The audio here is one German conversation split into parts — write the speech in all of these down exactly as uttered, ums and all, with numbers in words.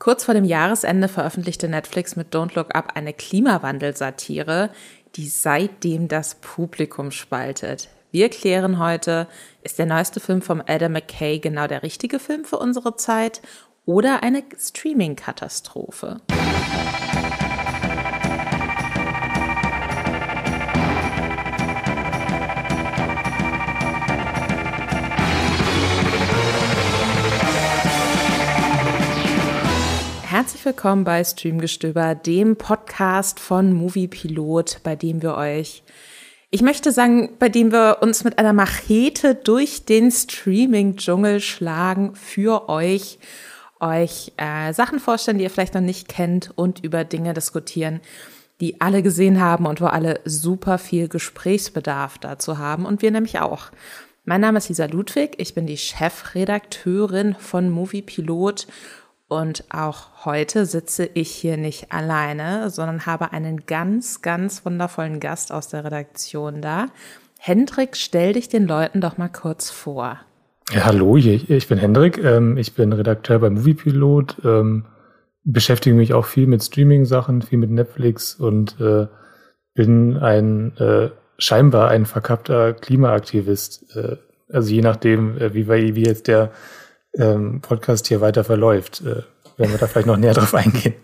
Kurz vor dem Jahresende veröffentlichte Netflix mit Don't Look Up eine Klimawandel-Satire, die seitdem das Publikum spaltet. Wir klären heute, ist der neueste Film von Adam McKay genau der richtige Film für unsere Zeit oder eine Streaming-Katastrophe? Herzlich willkommen bei Streamgestöber, dem Podcast von Moviepilot, bei dem wir euch, ich möchte sagen, bei dem wir uns mit einer Machete durch den Streaming-Dschungel schlagen, für euch, euch äh, Sachen vorstellen, die ihr vielleicht noch nicht kennt und über Dinge diskutieren, die alle gesehen haben und wo alle super viel Gesprächsbedarf dazu haben und wir nämlich auch. Mein Name ist Lisa Ludwig, ich bin die Chefredakteurin von Moviepilot. Und auch heute sitze ich hier nicht alleine, sondern habe einen ganz, ganz wundervollen Gast aus der Redaktion da. Hendrik, stell dich den Leuten doch mal kurz vor. Ja, hallo, ich, ich bin Hendrik, ähm, ich bin Redakteur bei Moviepilot, ähm, beschäftige mich auch viel mit Streaming-Sachen, viel mit Netflix und äh, bin ein äh, scheinbar ein verkappter Klimaaktivist. Äh, also je nachdem, äh, wie, wie jetzt der Ähm, Podcast hier weiter verläuft, äh, werden wir da vielleicht noch näher drauf eingehen.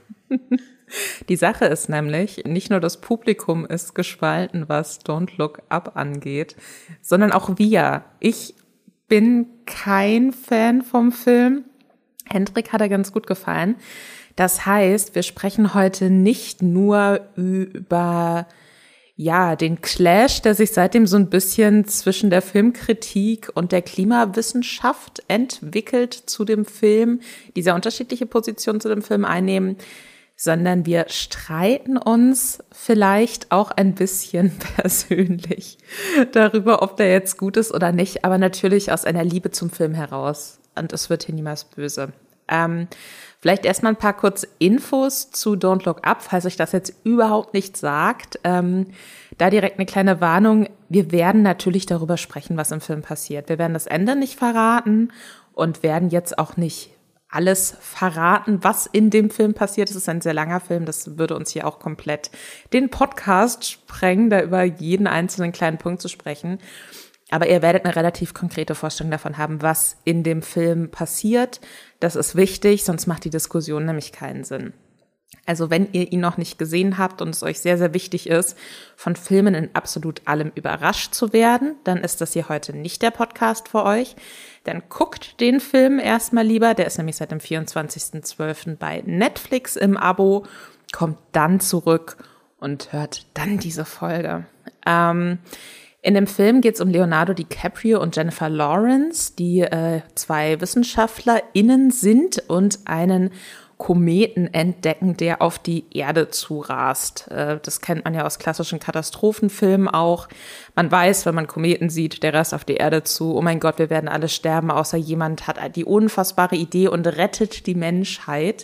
Die Sache ist nämlich, nicht nur das Publikum ist gespalten, was Don't Look Up angeht, sondern auch wir. Ich bin kein Fan vom Film. Hendrik hat er ganz gut gefallen. Das heißt, wir sprechen heute nicht nur über ja, den Clash, der sich seitdem so ein bisschen zwischen der Filmkritik und der Klimawissenschaft entwickelt zu dem Film, die sehr unterschiedliche Positionen zu dem Film einnehmen, sondern wir streiten uns vielleicht auch ein bisschen persönlich darüber, ob der jetzt gut ist oder nicht, aber natürlich aus einer Liebe zum Film heraus. Und es wird hier niemals böse. Ähm, vielleicht erstmal ein paar kurz Infos zu Don't Look Up, falls euch das jetzt überhaupt nicht sagt. Ähm, da direkt eine kleine Warnung. Wir werden natürlich darüber sprechen, was im Film passiert. Wir werden das Ende nicht verraten und werden jetzt auch nicht alles verraten, was in dem Film passiert. Es ist ein sehr langer Film, das würde uns hier auch komplett den Podcast sprengen, da über jeden einzelnen kleinen Punkt zu sprechen. Aber ihr werdet eine relativ konkrete Vorstellung davon haben, was in dem Film passiert. Das ist wichtig, sonst macht die Diskussion nämlich keinen Sinn. Also wenn ihr ihn noch nicht gesehen habt und es euch sehr, sehr wichtig ist, von Filmen in absolut allem überrascht zu werden, dann ist das hier heute nicht der Podcast für euch. Dann guckt den Film erstmal lieber, der ist nämlich seit dem vierundzwanzigsten zwölften bei Netflix im Abo, kommt dann zurück und hört dann diese Folge. Ähm, In dem Film geht es um Leonardo DiCaprio und Jennifer Lawrence, die äh, zwei WissenschaftlerInnen sind und einen Kometen entdecken, der auf die Erde zurast. Äh, das kennt man ja aus klassischen Katastrophenfilmen auch. Man weiß, wenn man Kometen sieht, der rast auf die Erde zu. Oh mein Gott, wir werden alle sterben, außer jemand hat die unfassbare Idee und rettet die Menschheit.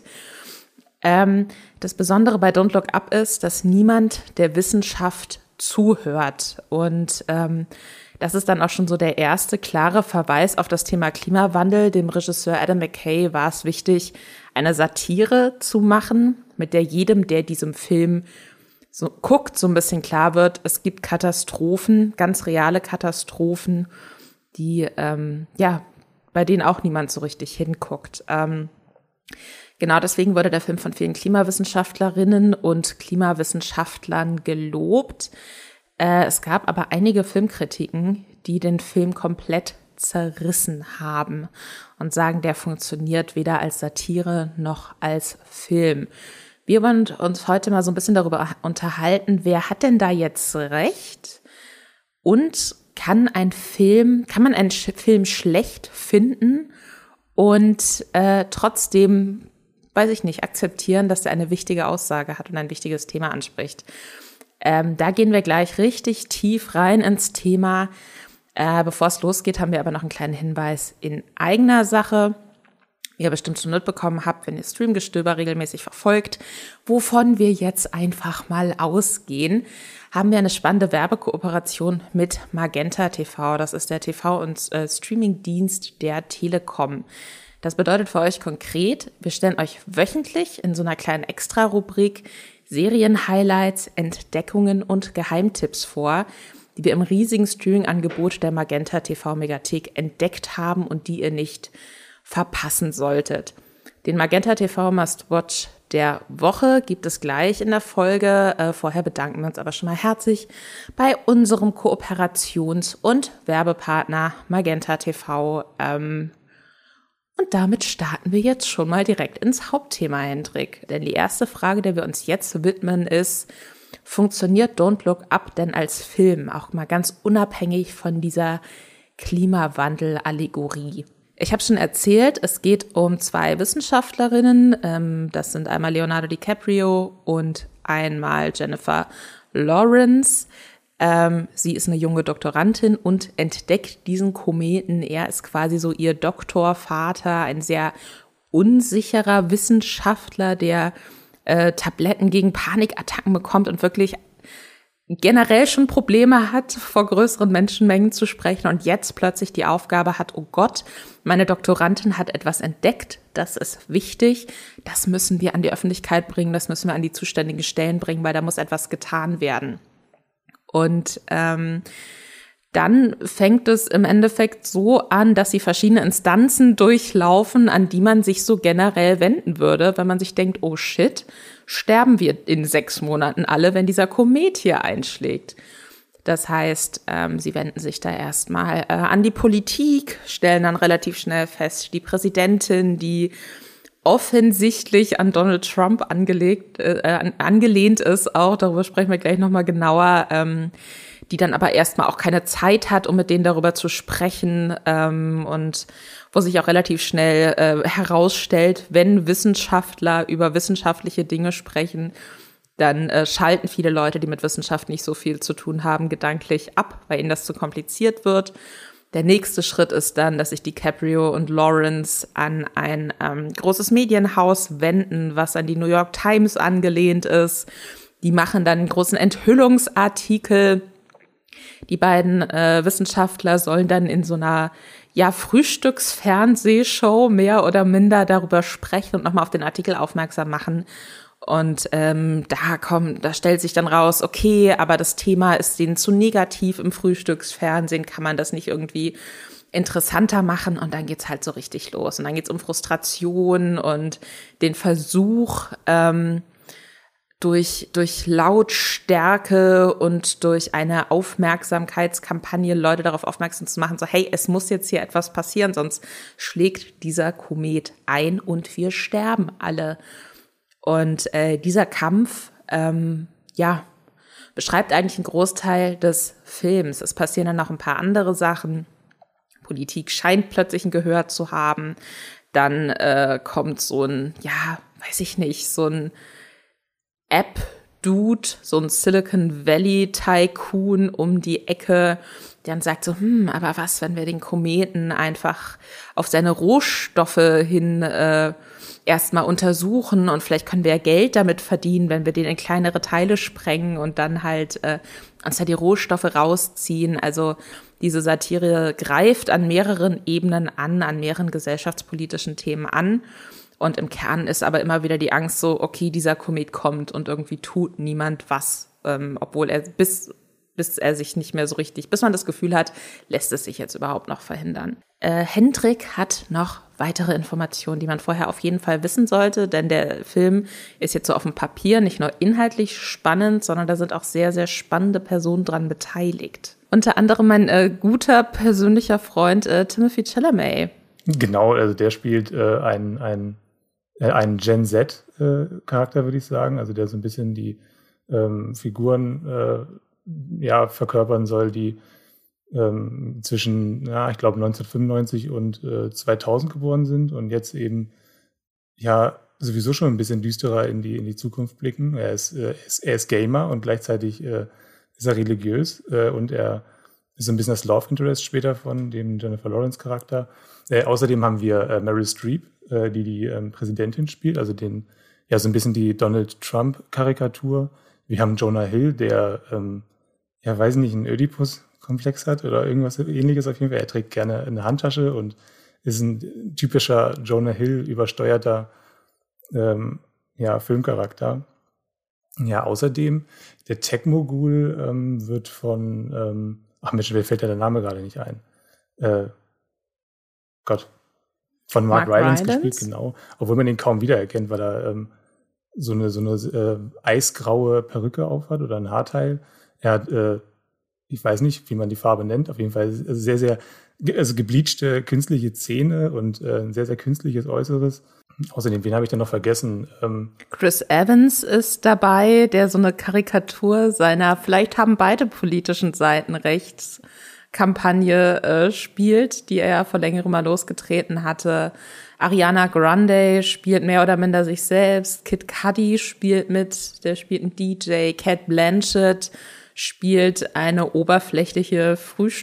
Ähm, das Besondere bei Don't Look Up ist, dass niemand der Wissenschaft zuhört. Und ähm, das ist dann auch schon so der erste klare Verweis auf das Thema Klimawandel. Dem Regisseur Adam McKay war es wichtig, eine Satire zu machen, mit der jedem, der diesem Film so guckt, so ein bisschen klar wird, es gibt Katastrophen, ganz reale Katastrophen, die ähm, ja bei denen auch niemand so richtig hinguckt. Ähm, Genau deswegen wurde der Film von vielen Klimawissenschaftlerinnen und Klimawissenschaftlern gelobt. Äh, es gab aber einige Filmkritiken, die den Film komplett zerrissen haben und sagen, der funktioniert weder als Satire noch als Film. Wir wollen uns heute mal so ein bisschen darüber unterhalten, wer hat denn da jetzt recht und kann ein Film, kann man einen Film schlecht finden und äh, trotzdem, weiß ich nicht, akzeptieren, dass er eine wichtige Aussage hat und ein wichtiges Thema anspricht. Ähm, da gehen wir gleich richtig tief rein ins Thema. Äh, bevor es losgeht, haben wir aber noch einen kleinen Hinweis in eigener Sache. Wie ihr bestimmt schon mitbekommen habt, wenn ihr Streamgestöber regelmäßig verfolgt, wovon wir jetzt einfach mal ausgehen, haben wir eine spannende Werbekooperation mit Magenta T V. Das ist der T V- und äh, Streamingdienst der Telekom. Das bedeutet für euch konkret, wir stellen euch wöchentlich in so einer kleinen Extra-Rubrik Serien-Highlights, Entdeckungen und Geheimtipps vor, die wir im riesigen Streaming-Angebot der Magenta T V-Megathek entdeckt haben und die ihr nicht verpassen solltet. Den Magenta T V Must-Watch der Woche gibt es gleich in der Folge. Äh, vorher bedanken wir uns aber schon mal herzlich bei unserem Kooperations- und Werbepartner Magenta T V. Ähm, und damit starten wir jetzt schon mal direkt ins Hauptthema, Hendrik. Denn die erste Frage, der wir uns jetzt widmen, ist, funktioniert Don't Look Up denn als Film? Auch mal ganz unabhängig von dieser Klimawandel-Allegorie. Ich habe schon erzählt, es geht um zwei Wissenschaftlerinnen. Ähm, das sind einmal Leonardo DiCaprio und einmal Jennifer Lawrence. Ähm, sie ist eine junge Doktorandin und entdeckt diesen Kometen. Er ist quasi so ihr Doktorvater, ein sehr unsicherer Wissenschaftler, der äh, Tabletten gegen Panikattacken bekommt und wirklich generell schon Probleme hat, vor größeren Menschenmengen zu sprechen und jetzt plötzlich die Aufgabe hat, oh Gott, meine Doktorandin hat etwas entdeckt, das ist wichtig, das müssen wir an die Öffentlichkeit bringen, das müssen wir an die zuständigen Stellen bringen, weil da muss etwas getan werden. Und ähm, dann fängt es im Endeffekt so an, dass sie verschiedene Instanzen durchlaufen, an die man sich so generell wenden würde, wenn man sich denkt, oh shit, sterben wir in sechs Monaten alle, wenn dieser Komet hier einschlägt. Das heißt, ähm, sie wenden sich da erstmal äh, an die Politik, stellen dann relativ schnell fest, die Präsidentin, die offensichtlich an Donald Trump angelegt, äh, angelehnt ist, auch darüber sprechen wir gleich nochmal genauer, ähm, die dann aber erstmal auch keine Zeit hat, um mit denen darüber zu sprechen, ähm, und wo sich auch relativ schnell äh, herausstellt, wenn Wissenschaftler über wissenschaftliche Dinge sprechen, dann äh, schalten viele Leute, die mit Wissenschaft nicht so viel zu tun haben, gedanklich ab, weil ihnen das zu kompliziert wird. Der nächste Schritt ist dann, dass sich DiCaprio und Lawrence an ein ähm, großes Medienhaus wenden, was an die New York Times angelehnt ist. Die machen dann einen großen Enthüllungsartikel. Die beiden äh, Wissenschaftler sollen dann in so einer ja Frühstücksfernsehshow mehr oder minder darüber sprechen und nochmal auf den Artikel aufmerksam machen. Und ähm, da kommt, da stellt sich dann raus, okay, aber das Thema ist denen zu negativ im Frühstücksfernsehen, kann man das nicht irgendwie interessanter machen? Und dann geht's halt so richtig los. Und dann geht's um Frustration und den Versuch, ähm, durch durch Lautstärke und durch eine Aufmerksamkeitskampagne Leute darauf aufmerksam zu machen, so hey, es muss jetzt hier etwas passieren, sonst schlägt dieser Komet ein und wir sterben alle. Und äh, dieser Kampf, ähm, ja, beschreibt eigentlich einen Großteil des Films. Es passieren dann noch ein paar andere Sachen. Politik scheint plötzlich ein Gehör zu haben. Dann äh, kommt so ein, ja, weiß ich nicht, so ein App-Dude, so ein Silicon Valley-Tycoon um die Ecke, der dann sagt so, hm, aber was, wenn wir den Kometen einfach auf seine Rohstoffe hin äh, erstmal untersuchen und vielleicht können wir ja Geld damit verdienen, wenn wir den in kleinere Teile sprengen und dann halt äh, uns da die Rohstoffe rausziehen. Also diese Satire greift an mehreren Ebenen an, an mehreren gesellschaftspolitischen Themen an. Und im Kern ist aber immer wieder die Angst so, okay, dieser Komet kommt und irgendwie tut niemand was, ähm, obwohl er bis bis er sich nicht mehr so richtig, bis man das Gefühl hat, lässt es sich jetzt überhaupt noch verhindern. Äh, Hendrik hat noch weitere Informationen, die man vorher auf jeden Fall wissen sollte, denn der Film ist jetzt so auf dem Papier nicht nur inhaltlich spannend, sondern da sind auch sehr, sehr spannende Personen dran beteiligt. Unter anderem mein äh, guter persönlicher Freund äh, Timothée Chalamet. Genau, also der spielt äh, einen, einen, äh, einen Gen Z-Charakter, äh, würde ich sagen, also der so ein bisschen die ähm, Figuren äh, ja, verkörpern soll, die ähm, zwischen, ja, ich glaube neunzehnhundertfünfundneunzig und äh, zweitausend geboren sind und jetzt eben ja sowieso schon ein bisschen düsterer in die in die Zukunft blicken. Er ist, äh, er ist, er ist Gamer und gleichzeitig äh, ist er religiös äh, und er ist so ein bisschen das Love Interest später von dem Jennifer Lawrence Charakter. Äh, außerdem haben wir äh, Meryl Streep, äh, die die ähm, Präsidentin spielt, also den ja so ein bisschen die Donald Trump Karikatur. Wir haben Jonah Hill, der ähm, ja, weiß nicht, einen Ödipus-Komplex hat oder irgendwas Ähnliches auf jeden Fall. Er trägt gerne eine Handtasche und ist ein typischer Jonah Hill übersteuerter ähm, ja, Filmcharakter. Ja, außerdem, der Tech-Mogul ähm, wird von, ähm, ach Mensch, mir fällt ja der Name gerade nicht ein. Äh, Gott, von Mark, Mark Rylance gespielt, genau. Obwohl man ihn kaum wiedererkennt, weil er ähm, so eine, so eine äh, eisgraue Perücke aufhat oder ein Haarteil. Er hat, äh, ich weiß nicht, wie man die Farbe nennt, auf jeden Fall sehr, sehr, also gebleachte künstliche Zähne und äh, ein sehr, sehr künstliches Äußeres. Außerdem, wen habe ich denn noch vergessen? Ähm, Chris Evans ist dabei, der so eine Karikatur seiner, vielleicht haben beide politischen Seiten rechts, Kampagne äh, spielt, die er ja vor längerem mal losgetreten hatte. Ariana Grande spielt mehr oder minder sich selbst. Kid Cudi spielt mit, der spielt einen D J. Cate Blanchett spielt eine oberflächliche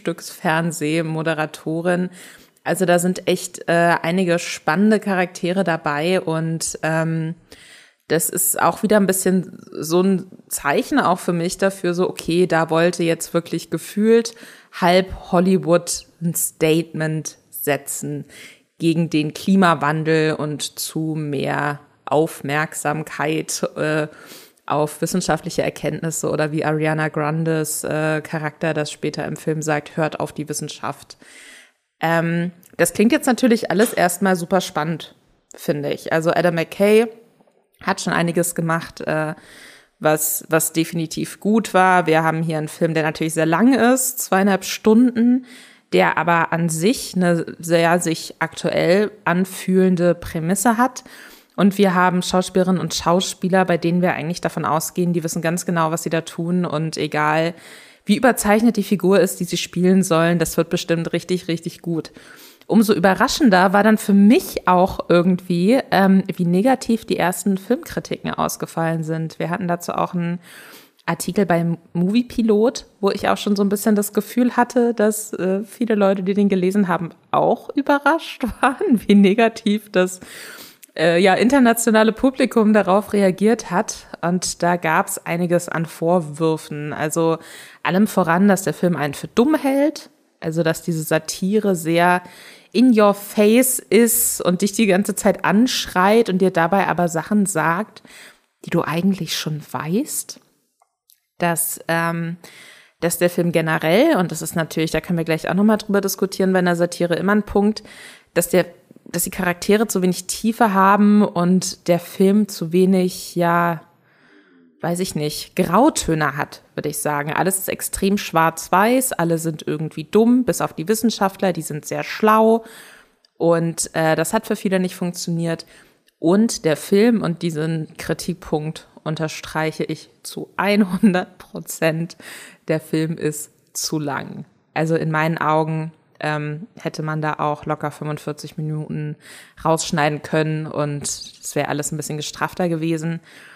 Frühstücksfernsehmoderatorin. Also da sind echt äh, einige spannende Charaktere dabei und ähm, das ist auch wieder ein bisschen so ein Zeichen auch für mich dafür, so okay, da wollte jetzt wirklich gefühlt halb Hollywood ein Statement setzen gegen den Klimawandel und zu mehr Aufmerksamkeit äh, auf wissenschaftliche Erkenntnisse oder wie Ariana Grandes äh, Charakter das später im Film sagt, hört auf die Wissenschaft. Ähm, das klingt jetzt natürlich alles erstmal super spannend, finde ich. Also Adam McKay hat schon einiges gemacht, äh, was was definitiv gut war. Wir haben hier einen Film, der natürlich sehr lang ist, zweieinhalb Stunden, der aber an sich eine sehr sich aktuell anfühlende Prämisse hat. Und wir haben Schauspielerinnen und Schauspieler, bei denen wir eigentlich davon ausgehen, die wissen ganz genau, was sie da tun. Und egal, wie überzeichnet die Figur ist, die sie spielen sollen, das wird bestimmt richtig, richtig gut. Umso überraschender war dann für mich auch irgendwie, ähm, wie negativ die ersten Filmkritiken ausgefallen sind. Wir hatten dazu auch einen Artikel beim Moviepilot, wo ich auch schon so ein bisschen das Gefühl hatte, dass äh, viele Leute, die den gelesen haben, auch überrascht waren, wie negativ das äh, ja internationale Publikum darauf reagiert hat. Und da gab es einiges an Vorwürfen. Also allem voran, dass der Film einen für dumm hält. Also, dass diese Satire sehr in your face ist und dich die ganze Zeit anschreit und dir dabei aber Sachen sagt, die du eigentlich schon weißt. Dass, ähm, dass der Film generell, und das ist natürlich, da können wir gleich auch nochmal drüber diskutieren bei einer Satire, immer ein Punkt, dass der, dass die Charaktere zu wenig Tiefe haben und der Film zu wenig, ja, weiß ich nicht, Grautöne hat, würde ich sagen. Alles ist extrem schwarz-weiß, alle sind irgendwie dumm, bis auf die Wissenschaftler, die sind sehr schlau und äh, das hat für viele nicht funktioniert. Und der Film, und diesen Kritikpunkt unterstreiche ich zu hundert Prozent, der Film ist zu lang. Also in meinen Augen ähm, hätte man da auch locker fünfundvierzig Minuten rausschneiden können und es wäre alles ein bisschen gestrafter gewesen.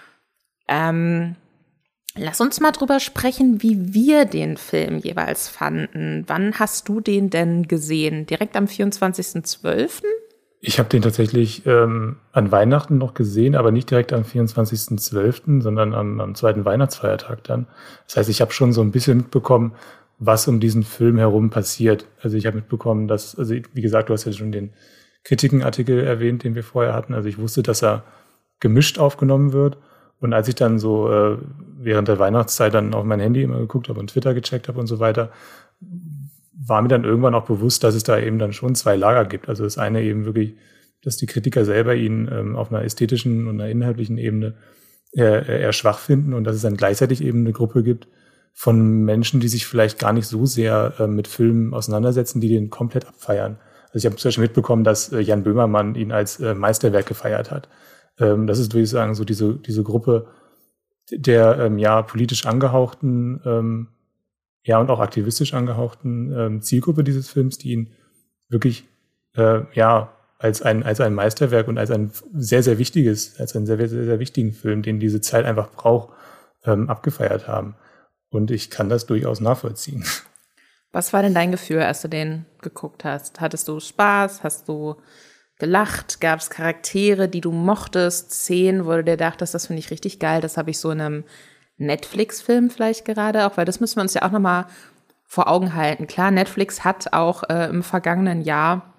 Ähm, lass uns mal drüber sprechen, wie wir den Film jeweils fanden. Wann hast du den denn gesehen? Direkt am vierundzwanzigsten zwölften? Ich habe den tatsächlich ähm, an Weihnachten noch gesehen, aber nicht direkt am vierundzwanzigsten zwölften, sondern am, am zweiten Weihnachtsfeiertag dann. Das heißt, ich habe schon so ein bisschen mitbekommen, was um diesen Film herum passiert. Also ich habe mitbekommen, dass, also wie gesagt, du hast ja schon den Kritikenartikel erwähnt, den wir vorher hatten. Also ich wusste, dass er gemischt aufgenommen wird. Und als ich dann so äh, während der Weihnachtszeit dann auf mein Handy immer geguckt habe und Twitter gecheckt habe und so weiter, war mir dann irgendwann auch bewusst, dass es da eben dann schon zwei Lager gibt. Also das eine eben wirklich, dass die Kritiker selber ihn ähm, auf einer ästhetischen und einer inhaltlichen Ebene eher, eher schwach finden und dass es dann gleichzeitig eben eine Gruppe gibt von Menschen, die sich vielleicht gar nicht so sehr äh, mit Filmen auseinandersetzen, die den komplett abfeiern. Also ich habe zum Beispiel mitbekommen, dass äh, Jan Böhmermann ihn als äh, Meisterwerk gefeiert hat. Ähm, das ist, würde ich sagen, so diese diese Gruppe der ähm, ja politisch angehauchten ähm, ja und auch aktivistisch angehauchten ähm, Zielgruppe dieses Films, die ihn wirklich äh, ja als ein als ein Meisterwerk und als ein sehr sehr wichtiges, als einen sehr sehr sehr wichtigen Film, den diese Zeit einfach braucht, ähm, abgefeiert haben. Und ich kann das durchaus nachvollziehen. Was war denn dein Gefühl, als du den geguckt hast? Hattest du Spaß? Hast du gelacht? Gab es Charaktere, die du mochtest? Szenen, wo du dir dachtest, das finde ich richtig geil. Das habe ich so in einem Netflix-Film vielleicht gerade auch, weil das müssen wir uns ja auch nochmal vor Augen halten. Klar, Netflix hat auch äh, im vergangenen Jahr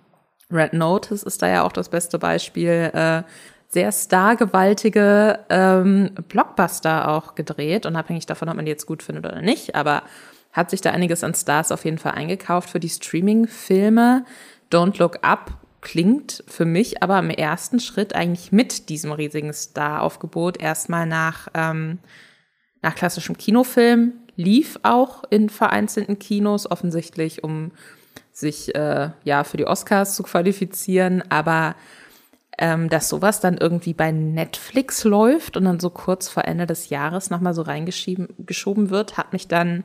Red Notice ist da ja auch das beste Beispiel. Äh, sehr stargewaltige ähm, Blockbuster auch gedreht, unabhängig davon, ob man die jetzt gut findet oder nicht, aber hat sich da einiges an Stars auf jeden Fall eingekauft für die Streaming-Filme. Don't Look Up klingt für mich aber im ersten Schritt eigentlich mit diesem riesigen Star-Aufgebot erstmal nach, ähm, nach klassischem Kinofilm, lief auch in vereinzelten Kinos, offensichtlich, um sich äh, ja für die Oscars zu qualifizieren, aber ähm, dass sowas dann irgendwie bei Netflix läuft und dann so kurz vor Ende des Jahres nochmal so reingeschoben wird, hat mich dann,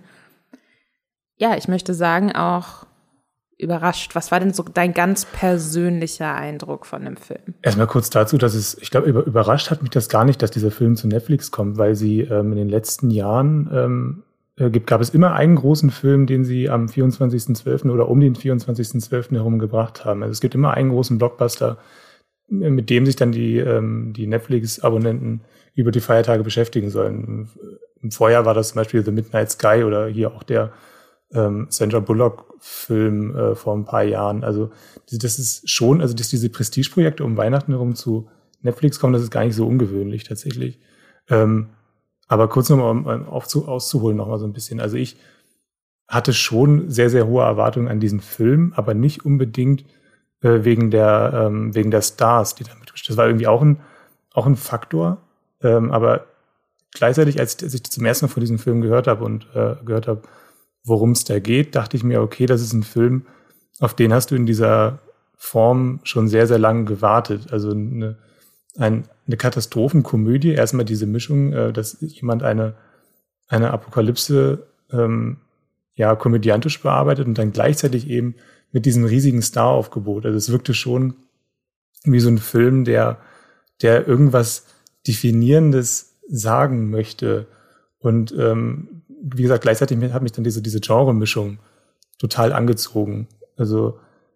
ja, ich möchte sagen, auch überrascht. Was war denn so dein ganz persönlicher Eindruck von dem Film? Erstmal kurz dazu, dass es, ich glaube, über, überrascht hat mich das gar nicht, dass dieser Film zu Netflix kommt, weil sie ähm, in den letzten Jahren ähm, äh, gibt, gab es immer einen großen Film, den sie am vierundzwanzigsten zwölften oder um den vierundzwanzigsten zwölften herum gebracht haben. Also es gibt immer einen großen Blockbuster, mit dem sich dann die, ähm, die Netflix-Abonnenten über die Feiertage beschäftigen sollen. Im Vorjahr war das zum Beispiel The Midnight Sky oder hier auch der ähm, Sandra Bullock-Film äh, vor ein paar Jahren. Also das ist schon, also dass diese Prestigeprojekte um Weihnachten herum zu Netflix kommen, das ist gar nicht so ungewöhnlich tatsächlich. Ähm, aber kurz nochmal, um aufzu- auszuholen nochmal so ein bisschen. Also ich hatte schon sehr, sehr hohe Erwartungen an diesen Film, aber nicht unbedingt äh, wegen der ähm, wegen der Stars, die damit. Das war irgendwie auch ein auch ein Faktor, ähm, aber gleichzeitig, als, als ich zum ersten Mal von diesem Film gehört habe und äh, gehört habe, worum es da geht, dachte ich mir, okay, das ist ein Film, auf den hast du in dieser Form schon sehr, sehr lange gewartet. Also eine, ein, eine Katastrophenkomödie, erstmal diese Mischung, äh, dass jemand eine, eine Apokalypse ähm, ja komödiantisch bearbeitet und dann gleichzeitig eben mit diesem riesigen Staraufgebot. Also es wirkte schon wie so ein Film, der, der irgendwas Definierendes sagen möchte. Und ähm, wie gesagt, gleichzeitig hat mich dann diese, diese Genre-Mischung total angezogen. Also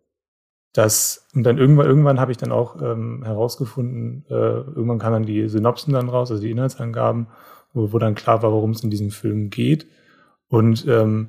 das, und dann irgendwann, irgendwann habe ich dann auch ähm, herausgefunden, äh, irgendwann kamen dann die Synopsen dann raus, also die Inhaltsangaben, wo, wo dann klar war, worum es in diesem Film geht. Und ähm,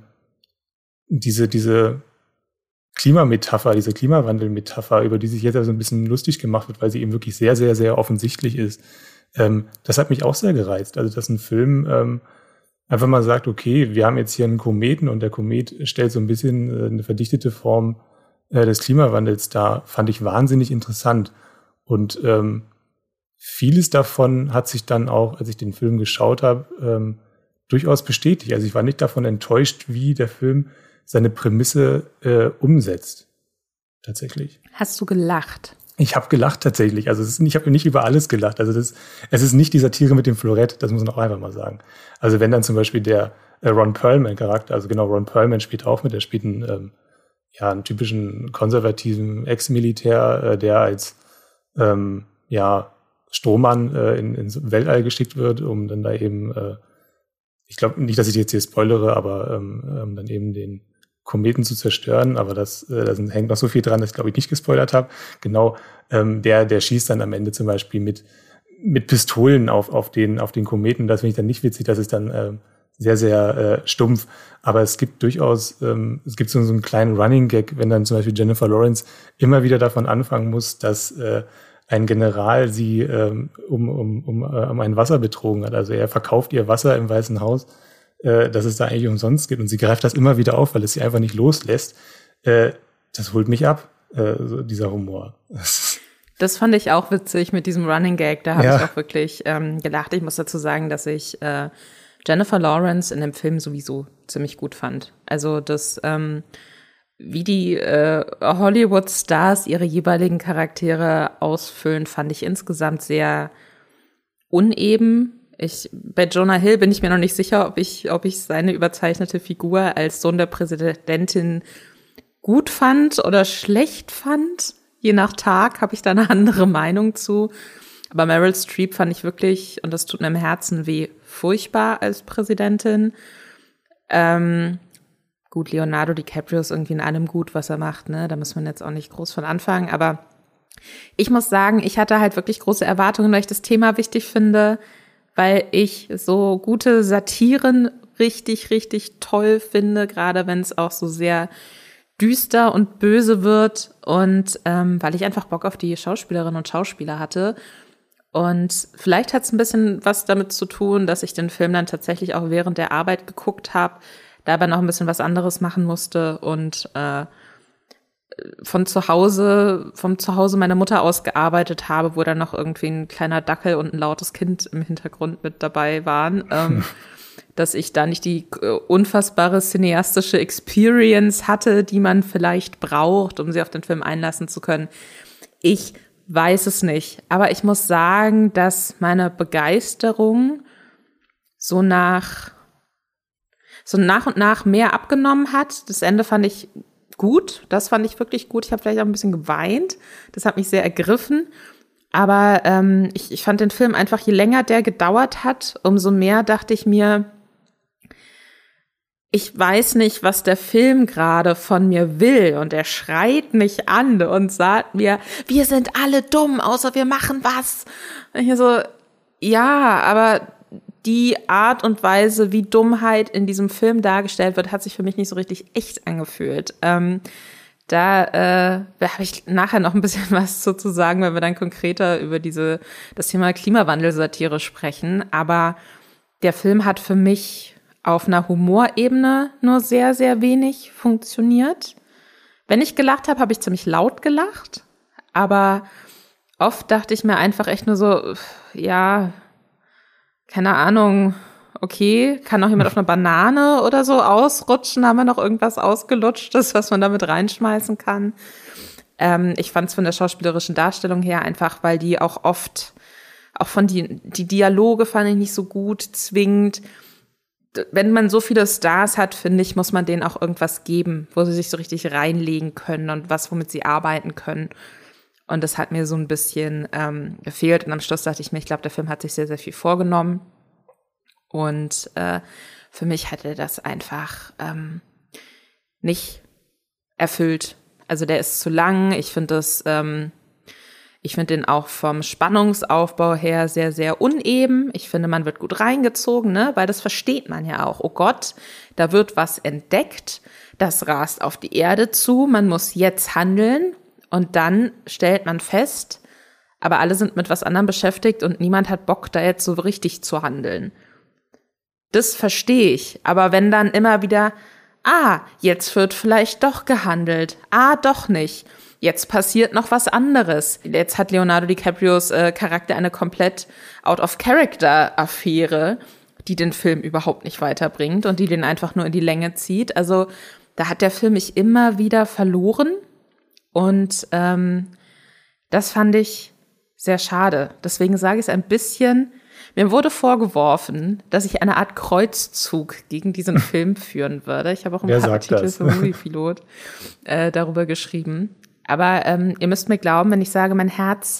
diese, diese Klimametapher, diese Klimawandelmetapher, über die sich jetzt also ein bisschen lustig gemacht wird, weil sie eben wirklich sehr, sehr, sehr offensichtlich ist, ähm, das hat mich auch sehr gereizt. Also, dass ein Film ähm, einfach mal sagt, okay, wir haben jetzt hier einen Kometen und der Komet stellt so ein bisschen äh, eine verdichtete Form äh, des Klimawandels dar, fand ich wahnsinnig interessant. Und ähm, vieles davon hat sich dann auch, als ich den Film geschaut habe, ähm, durchaus bestätigt. Also ich war nicht davon enttäuscht, wie der Film seine Prämisse äh, umsetzt. Tatsächlich. Hast du gelacht? Ich habe gelacht tatsächlich. Also es ist, ich habe nicht über alles gelacht. Also das, es ist nicht die Satire mit dem Florett, das muss man auch einfach mal sagen. Also wenn dann zum Beispiel der äh, Ron Perlman-Charakter, also genau, Ron Perlman spielt auch mit, der spielt einen, ähm, ja, einen typischen konservativen Ex-Militär, äh, der als ähm, ja, Strohmann äh, in, ins Weltall geschickt wird, um dann da eben, äh, ich glaube nicht, dass ich jetzt hier spoilere, aber ähm, ähm, dann eben den Kometen zu zerstören, aber das, äh, da hängt noch so viel dran, dass ich glaube ich nicht gespoilert habe. Genau, ähm, der, der schießt dann am Ende zum Beispiel mit mit Pistolen auf auf den auf den Kometen. Das finde ich dann nicht witzig, das ist dann ähm, sehr sehr äh, stumpf. Aber es gibt durchaus, ähm, es gibt so, so einen kleinen Running Gag, wenn dann zum Beispiel Jennifer Lawrence immer wieder davon anfangen muss, dass äh, ein General sie ähm, um um um, äh, um ein Wasser betrogen hat. Also er verkauft ihr Wasser im Weißen Haus, äh, dass es da eigentlich umsonst geht. Und sie greift das immer wieder auf, weil es sie einfach nicht loslässt. Äh, das holt mich ab, äh, so dieser Humor. Das fand ich auch witzig mit diesem Running Gag. Da habe Ja. ich auch wirklich ähm, gelacht. Ich muss dazu sagen, dass ich äh, Jennifer Lawrence in dem Film sowieso ziemlich gut fand. Also das, ähm, wie die äh, Hollywood-Stars ihre jeweiligen Charaktere ausfüllen, fand ich insgesamt sehr uneben. Ich, bei Jonah Hill bin ich mir noch nicht sicher, ob ich, ob ich seine überzeichnete Figur als Sohn der Präsidentin gut fand oder schlecht fand. Je nach Tag habe ich da eine andere Meinung zu. Aber Meryl Streep fand ich wirklich, und das tut mir im Herzen weh, furchtbar als Präsidentin. Ähm, gut, Leonardo DiCaprio ist irgendwie in allem gut, was er macht, ne? Da muss man jetzt auch nicht groß von anfangen. Aber ich muss sagen, ich hatte halt wirklich große Erwartungen, weil ich das Thema wichtig finde, weil ich so gute Satiren richtig, richtig toll finde, gerade wenn es auch so sehr düster und böse wird und ähm, weil ich einfach Bock auf die Schauspielerinnen und Schauspieler hatte. Und vielleicht hat es ein bisschen was damit zu tun, dass ich den Film dann tatsächlich auch während der Arbeit geguckt habe, dabei noch ein bisschen was anderes machen musste und äh, von zu Hause, vom Zuhause meiner Mutter aus gearbeitet habe, wo dann noch irgendwie ein kleiner Dackel und ein lautes Kind im Hintergrund mit dabei waren, ähm, dass ich da nicht die äh, unfassbare cineastische Experience hatte, die man vielleicht braucht, um sie auf den Film einlassen zu können. Ich weiß es nicht, aber ich muss sagen, dass meine Begeisterung so nach so nach und nach mehr abgenommen hat. Das Ende fand ich gut, das fand ich wirklich gut. Ich habe vielleicht auch ein bisschen geweint, das hat mich sehr ergriffen. Aber ähm, ich, ich fand den Film einfach, je länger der gedauert hat, umso mehr dachte ich mir, ich weiß nicht, was der Film gerade von mir will. Und er schreit mich an und sagt mir, wir sind alle dumm, außer wir machen was. Und ich so, ja, aber die Art und Weise, wie Dummheit in diesem Film dargestellt wird, hat sich für mich nicht so richtig echt angefühlt. Ähm, da äh, da habe ich nachher noch ein bisschen was zu, zu sagen, wenn wir dann konkreter über diese das Thema Klimawandelsatire sprechen. Aber der Film hat für mich auf einer Humorebene nur sehr, sehr wenig funktioniert. Wenn ich gelacht habe, habe ich ziemlich laut gelacht. Aber oft dachte ich mir einfach echt nur so, ja, keine Ahnung, okay, kann noch jemand auf einer Banane oder so ausrutschen? Haben wir noch irgendwas Ausgelutschtes, was man damit reinschmeißen kann? Ähm, ich fand es von der schauspielerischen Darstellung her einfach, weil die auch oft, auch von die, die Dialoge fand ich nicht so gut, zwingend. Wenn man so viele Stars hat, finde ich, muss man denen auch irgendwas geben, wo sie sich so richtig reinlegen können und was, womit sie arbeiten können. Und das hat mir so ein bisschen ähm, gefehlt. Und am Schluss dachte ich mir, ich glaube, der Film hat sich sehr, sehr viel vorgenommen. Und äh, für mich hat er das einfach ähm, nicht erfüllt. Also der ist zu lang. Ich finde das, ähm, ich finde den auch vom Spannungsaufbau her sehr, sehr uneben. Ich finde, man wird gut reingezogen, ne, weil das versteht man ja auch. Oh Gott, da wird was entdeckt. Das rast auf die Erde zu. Man muss jetzt handeln. Und dann stellt man fest, aber alle sind mit was anderem beschäftigt und niemand hat Bock, da jetzt so richtig zu handeln. Das verstehe ich. Aber wenn dann immer wieder, ah, jetzt wird vielleicht doch gehandelt, ah, doch nicht, jetzt passiert noch was anderes. Jetzt hat Leonardo DiCaprios äh, Charakter eine komplett Out-of-Character-Affäre, die den Film überhaupt nicht weiterbringt und die den einfach nur in die Länge zieht. Also da hat der Film mich immer wieder verloren. Und ähm, das fand ich sehr schade. Deswegen sage ich es ein bisschen, mir wurde vorgeworfen, dass ich eine Art Kreuzzug gegen diesen Film führen würde. Ich habe auch ein Wer paar sagt Artikel das? für Moviepilot äh, darüber geschrieben. Aber ähm, ihr müsst mir glauben, wenn ich sage, mein Herz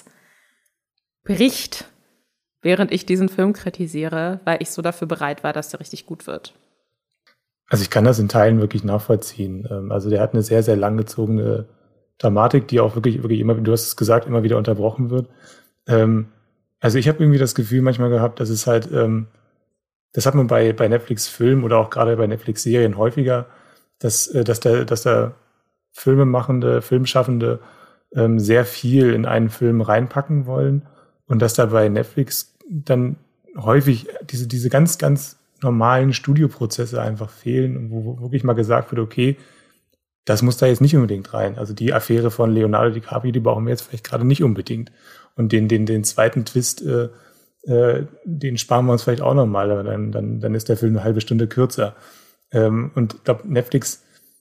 bricht, während ich diesen Film kritisiere, weil ich so dafür bereit war, dass der richtig gut wird. Also ich kann das in Teilen wirklich nachvollziehen. Also der hat eine sehr, sehr langgezogene Dramatik, die auch wirklich, wirklich immer, du hast es gesagt, immer wieder unterbrochen wird. Ähm, also ich habe irgendwie das Gefühl manchmal gehabt, dass es halt, ähm, das hat man bei, bei Netflix-Filmen oder auch gerade bei Netflix-Serien häufiger, dass, äh, dass da, dass da Filmemachende, Filmschaffende ähm, sehr viel in einen Film reinpacken wollen und dass da bei Netflix dann häufig diese, diese ganz, ganz normalen Studioprozesse einfach fehlen, wo, wo wirklich mal gesagt wird, okay, das muss da jetzt nicht unbedingt rein. Also die Affäre von Leonardo DiCaprio, die brauchen wir jetzt vielleicht gerade nicht unbedingt. Und den, den, den zweiten Twist, äh, äh, den sparen wir uns vielleicht auch nochmal, aber dann, dann, dann ist der Film eine halbe Stunde kürzer. Ähm, und ich glaube, Netflix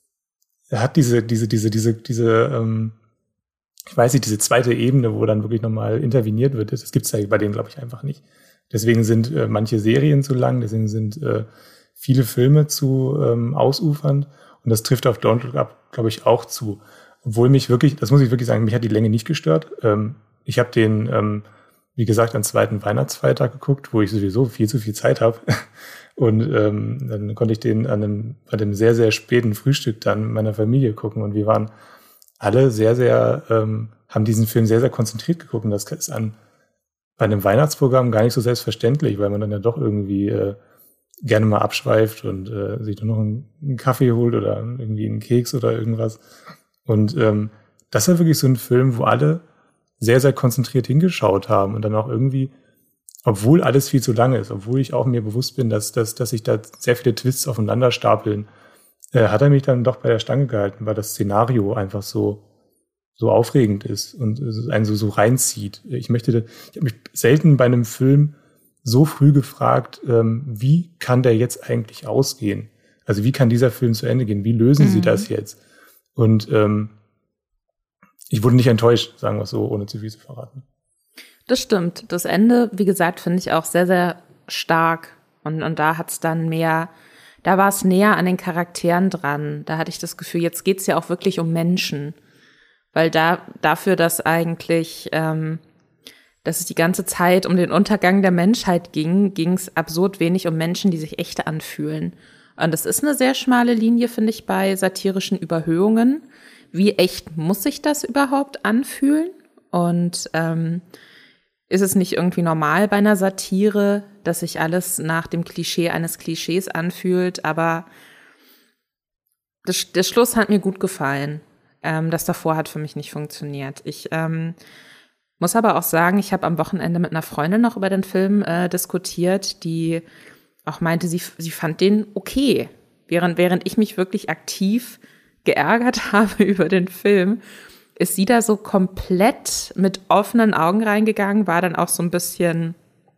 hat diese, diese, diese, diese, diese, ähm, ich weiß nicht, diese zweite Ebene, wo dann wirklich nochmal interveniert wird. Das gibt's ja bei denen, glaube ich, einfach nicht. Deswegen sind äh, manche Serien zu lang, deswegen sind äh, viele Filme zu ähm, ausufernd. Und das trifft auf Don't Look Up, glaube ich, auch zu. Obwohl mich wirklich, das muss ich wirklich sagen, mich hat die Länge nicht gestört. Ähm, ich habe den, ähm, wie gesagt, am zweiten Weihnachtsfeiertag geguckt, wo ich sowieso viel zu viel Zeit habe. Und ähm, dann konnte ich den an einem, bei dem sehr, sehr späten Frühstück dann mit meiner Familie gucken. Und wir waren alle sehr, sehr, ähm, haben diesen Film sehr, sehr konzentriert geguckt. Und das ist an bei einem Weihnachtsprogramm gar nicht so selbstverständlich, weil man dann ja doch irgendwie äh, gerne mal abschweift und äh, sich dann noch einen, einen Kaffee holt oder irgendwie einen Keks oder irgendwas. Und ähm, das war wirklich so ein Film, wo alle sehr, sehr konzentriert hingeschaut haben und dann auch irgendwie, obwohl alles viel zu lange ist, obwohl ich auch mir bewusst bin, dass, dass, dass sich da sehr viele Twists aufeinander stapeln, äh, hat er mich dann doch bei der Stange gehalten, weil das Szenario einfach so so aufregend ist und einen so, so reinzieht. Ich möchte, ich habe mich selten bei einem Film so früh gefragt, ähm, wie kann der jetzt eigentlich ausgehen? Also wie kann dieser Film zu Ende gehen? Wie lösen mhm. sie das jetzt? Und ähm, ich wurde nicht enttäuscht, sagen wir es so, ohne zu viel zu verraten. Das stimmt. Das Ende, wie gesagt, finde ich auch sehr, sehr stark. Und, und da hat's dann mehr, da war es näher an den Charakteren dran. Da hatte ich das Gefühl, jetzt geht's ja auch wirklich um Menschen. Weil da dafür, dass eigentlich, ähm, dass es die ganze Zeit um den Untergang der Menschheit ging, ging es absurd wenig um Menschen, die sich echt anfühlen. Und das ist eine sehr schmale Linie, finde ich, bei satirischen Überhöhungen. Wie echt muss sich das überhaupt anfühlen? Und ähm, ist es nicht irgendwie normal bei einer Satire, dass sich alles nach dem Klischee eines Klischees anfühlt? Aber das, der Schluss hat mir gut gefallen. Ähm, das davor hat für mich nicht funktioniert. Ich ähm, muss aber auch sagen, ich habe am Wochenende mit einer Freundin noch über den Film äh, diskutiert, die auch meinte, sie, sie fand den okay. Während, während ich mich wirklich aktiv geärgert habe über den Film, ist sie da so komplett mit offenen Augen reingegangen, war dann auch so ein bisschen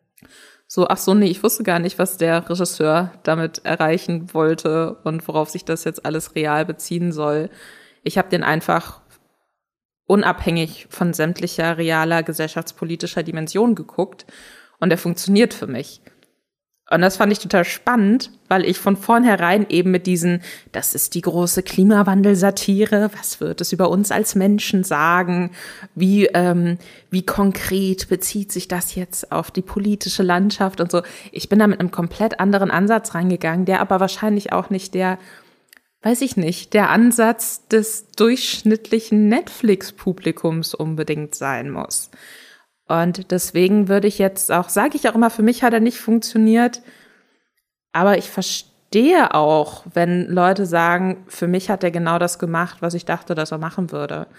so, ach so, nee, ich wusste gar nicht, was der Regisseur damit erreichen wollte und worauf sich das jetzt alles real beziehen soll. Ich habe den einfach unabhängig von sämtlicher realer gesellschaftspolitischer Dimension geguckt und der funktioniert für mich. Und das fand ich total spannend, weil ich von vornherein eben mit diesen, das ist die große Klimawandelsatire, was wird es über uns als Menschen sagen, wie ähm, wie konkret bezieht sich das jetzt auf die politische Landschaft und so. Ich bin da mit einem komplett anderen Ansatz reingegangen, der aber wahrscheinlich auch nicht der weiß ich nicht, der Ansatz des durchschnittlichen Netflix-Publikums unbedingt sein muss. Und deswegen würde ich jetzt auch, sage ich auch immer, für mich hat er nicht funktioniert, aber ich verstehe auch, wenn Leute sagen, für mich hat er genau das gemacht, was ich dachte, dass er machen würde.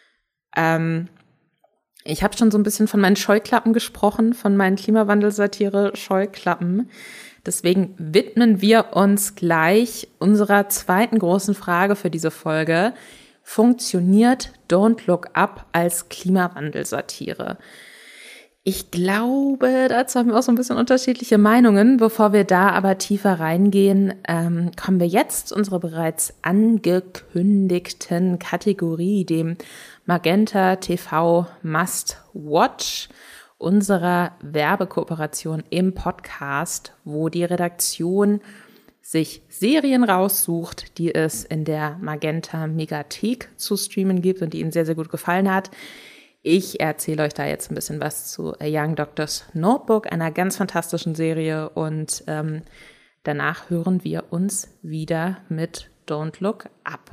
Ähm, ich habe schon so ein bisschen von meinen Scheuklappen gesprochen, von meinen Klimawandelsatire-Scheuklappen. Deswegen widmen wir uns gleich unserer zweiten großen Frage für diese Folge. Funktioniert Don't Look Up als Klimawandelsatire? Ich glaube, dazu haben wir auch so ein bisschen unterschiedliche Meinungen. Bevor wir da aber tiefer reingehen, ähm, kommen wir jetzt unserer bereits angekündigten Kategorie, dem Magenta T V Must Watch, unserer Werbekooperation im Podcast, wo die Redaktion sich Serien raussucht, die es in der Magenta Megathek zu streamen gibt und die ihnen sehr, sehr gut gefallen hat. Ich erzähle euch da jetzt ein bisschen was zu A Young Doctor's Notebook, einer ganz fantastischen Serie, und ähm, danach hören wir uns wieder mit Don't Look Up.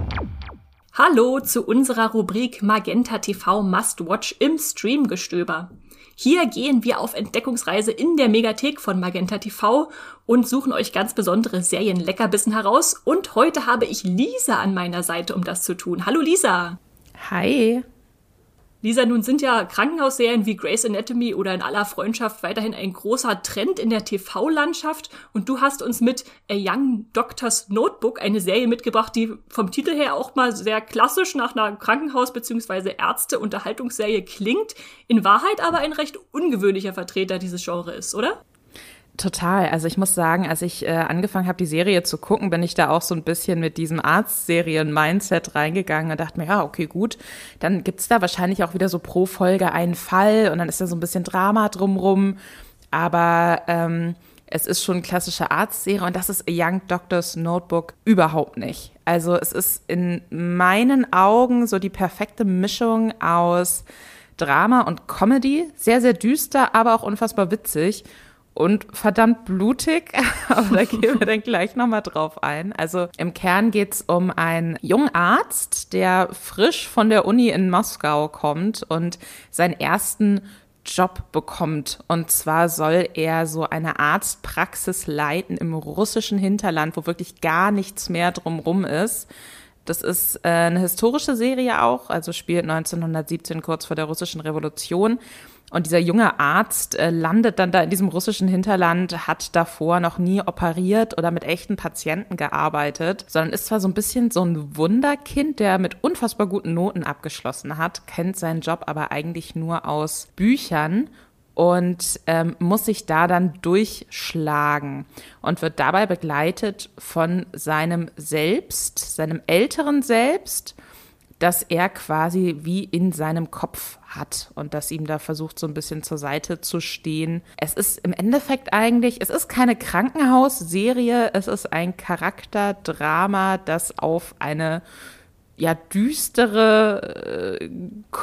Hallo zu unserer Rubrik Magenta T V Must Watch im Streamgestöber. Hier gehen wir auf Entdeckungsreise in der Megathek von Magenta T V und suchen euch ganz besondere Serienleckerbissen heraus. Und heute habe ich Lisa an meiner Seite, um das zu tun. Hallo Lisa! Hi! Lisa, nun sind ja Krankenhausserien wie Grey's Anatomy oder In aller Freundschaft weiterhin ein großer Trend in der T V-Landschaft. Und du hast uns mit A Young Doctor's Notebook eine Serie mitgebracht, die vom Titel her auch mal sehr klassisch nach einer Krankenhaus- bzw. Ärzte-Unterhaltungsserie klingt, in Wahrheit aber ein recht ungewöhnlicher Vertreter dieses Genres ist, oder? Total. Also ich muss sagen, als ich äh, angefangen habe, die Serie zu gucken, bin ich da auch so ein bisschen mit diesem Arztserien-Mindset reingegangen und dachte mir, ja, okay, gut, dann gibt's da wahrscheinlich auch wieder so pro Folge einen Fall und dann ist da so ein bisschen Drama drumrum. Aber ähm, es ist schon klassische Arztserie und das ist A Young Doctor's Notebook überhaupt nicht. Also es ist in meinen Augen so die perfekte Mischung aus Drama und Comedy. Sehr, sehr düster, aber auch unfassbar witzig. Und verdammt blutig, aber da gehen wir dann gleich nochmal drauf ein. Also im Kern geht's um einen jungen Arzt, der frisch von der Uni in Moskau kommt und seinen ersten Job bekommt. Und zwar soll er so eine Arztpraxis leiten im russischen Hinterland, wo wirklich gar nichts mehr drumrum ist. Das ist äh, eine historische Serie auch, also spielt neunzehnhundertsiebzehn kurz vor der russischen Revolution. Und dieser junge Arzt äh, landet dann da in diesem russischen Hinterland, hat davor noch nie operiert oder mit echten Patienten gearbeitet, sondern ist zwar so ein bisschen so ein Wunderkind, der mit unfassbar guten Noten abgeschlossen hat, kennt seinen Job aber eigentlich nur aus Büchern und ähm, muss sich da dann durchschlagen und wird dabei begleitet von seinem Selbst, seinem älteren Selbst, das er quasi wie in seinem Kopf hat und das ihm da versucht, so ein bisschen zur Seite zu stehen. Es ist im Endeffekt eigentlich, es ist keine Krankenhausserie, es ist ein Charakterdrama, das auf eine ja düstere äh,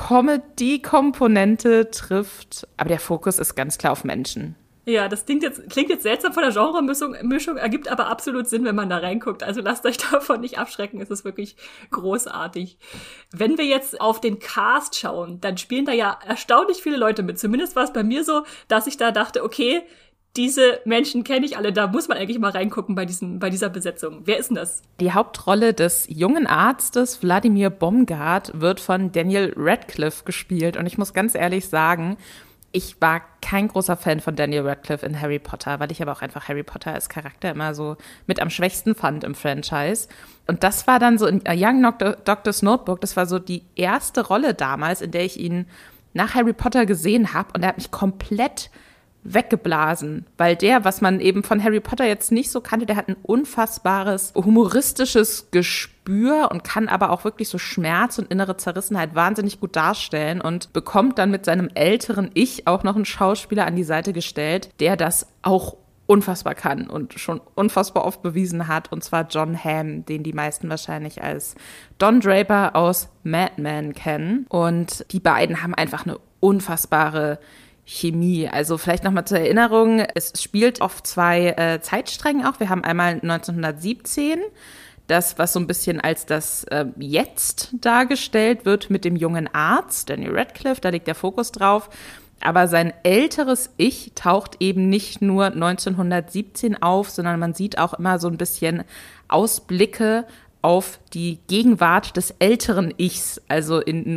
Comedy-Komponente trifft. Aber der Fokus ist ganz klar auf Menschen. Ja, das klingt jetzt, klingt jetzt seltsam von der Genremischung, Mischung, ergibt aber absolut Sinn, wenn man da reinguckt. Also lasst euch davon nicht abschrecken, es ist wirklich großartig. Wenn wir jetzt auf den Cast schauen, dann spielen da ja erstaunlich viele Leute mit. Zumindest war es bei mir so, dass ich da dachte, okay, diese Menschen kenne ich alle, da muss man eigentlich mal reingucken bei diesem, bei dieser Besetzung. Wer ist denn das? Die Hauptrolle des jungen Arztes Wladimir Bomgard wird von Daniel Radcliffe gespielt. Und ich muss ganz ehrlich sagen, ich war kein großer Fan von Daniel Radcliffe in Harry Potter, weil ich aber auch einfach Harry Potter als Charakter immer so mit am schwächsten fand im Franchise. Und das war dann so in A Young Doctor's Notebook, das war so die erste Rolle damals, in der ich ihn nach Harry Potter gesehen habe. Und er hat mich komplett weggeblasen, weil der, was man eben von Harry Potter jetzt nicht so kannte, der hat ein unfassbares humoristisches Gespür und kann aber auch wirklich so Schmerz und innere Zerrissenheit wahnsinnig gut darstellen und bekommt dann mit seinem älteren Ich auch noch einen Schauspieler an die Seite gestellt, der das auch unfassbar kann und schon unfassbar oft bewiesen hat, und zwar Jon Hamm, den die meisten wahrscheinlich als Don Draper aus Mad Men kennen. Und die beiden haben einfach eine unfassbare Chemie. Also vielleicht nochmal zur Erinnerung, es spielt auf zwei äh, Zeitsträngen auch. Wir haben einmal neunzehnhundertsiebzehn, das, was so ein bisschen als das äh, Jetzt dargestellt wird mit dem jungen Arzt, Daniel Radcliffe, da liegt der Fokus drauf. Aber sein älteres Ich taucht eben nicht nur neunzehnhundertsiebzehn auf, sondern man sieht auch immer so ein bisschen Ausblicke auf die Gegenwart des älteren Ichs, also in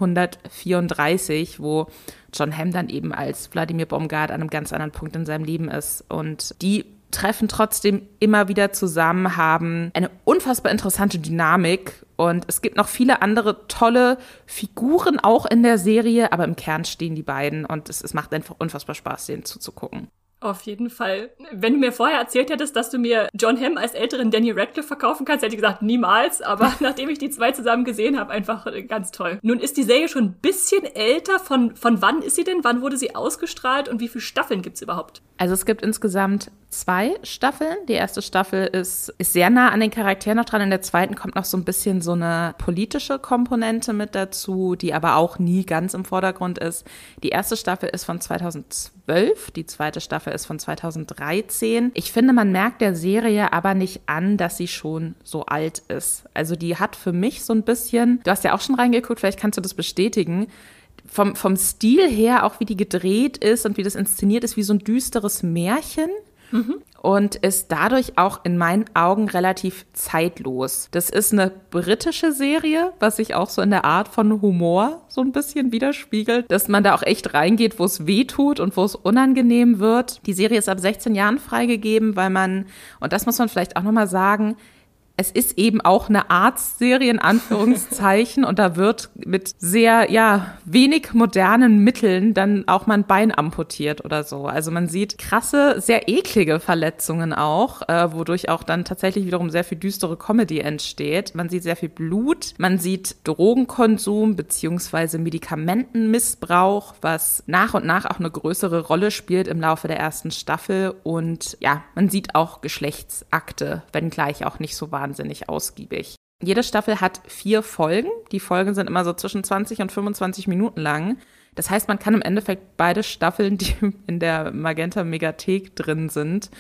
neunzehnhundertvierunddreißig, wo Jon Hamm dann eben als Wladimir Bomgard an einem ganz anderen Punkt in seinem Leben ist. Und die treffen trotzdem immer wieder zusammen, haben eine unfassbar interessante Dynamik. Und es gibt noch viele andere tolle Figuren auch in der Serie, aber im Kern stehen die beiden und es, es macht einfach unfassbar Spaß, denen zuzugucken. Auf jeden Fall. Wenn du mir vorher erzählt hättest, dass du mir Jon Hamm als älteren Daniel Radcliffe verkaufen kannst, hätte ich gesagt, niemals. Aber nachdem ich die zwei zusammen gesehen habe, einfach ganz toll. Nun ist die Serie schon ein bisschen älter. Von, von wann ist sie denn? Wann wurde sie ausgestrahlt und wie viele Staffeln gibt's überhaupt? Also es gibt insgesamt zwei Staffeln. Die erste Staffel ist, ist sehr nah an den Charakteren noch dran. In der zweiten kommt noch so ein bisschen so eine politische Komponente mit dazu, die aber auch nie ganz im Vordergrund ist. Die erste Staffel ist von zweitausendzwölf, die zweite Staffel ist von zweitausenddreizehn. Ich finde, man merkt der Serie aber nicht an, dass sie schon so alt ist. Also die hat für mich so ein bisschen, du hast ja auch schon reingeguckt, vielleicht kannst du das bestätigen, vom, vom Stil her, auch wie die gedreht ist und wie das inszeniert ist, wie so ein düsteres Märchen. Mhm. Und ist dadurch auch in meinen Augen relativ zeitlos. Das ist eine britische Serie, was sich auch so in der Art von Humor so ein bisschen widerspiegelt, dass man da auch echt reingeht, wo es weh tut und wo es unangenehm wird. Die Serie ist ab sechzehn Jahren freigegeben, weil man, und das muss man vielleicht auch nochmal sagen, es ist eben auch eine Arztserie in Anführungszeichen und da wird mit sehr, ja, wenig modernen Mitteln dann auch mal ein Bein amputiert oder so. Also man sieht krasse, sehr eklige Verletzungen auch, äh, wodurch auch dann tatsächlich wiederum sehr viel düstere Comedy entsteht. Man sieht sehr viel Blut, man sieht Drogenkonsum beziehungsweise Medikamentenmissbrauch, was nach und nach auch eine größere Rolle spielt im Laufe der ersten Staffel und ja, man sieht auch Geschlechtsakte, wenngleich auch nicht so wahnsinnig wahnsinnig ausgiebig. Jede Staffel hat vier Folgen. Die Folgen sind immer so zwischen zwanzig und fünfundzwanzig Minuten lang. Das heißt, man kann im Endeffekt beide Staffeln, die in der Magenta Megathek drin sind,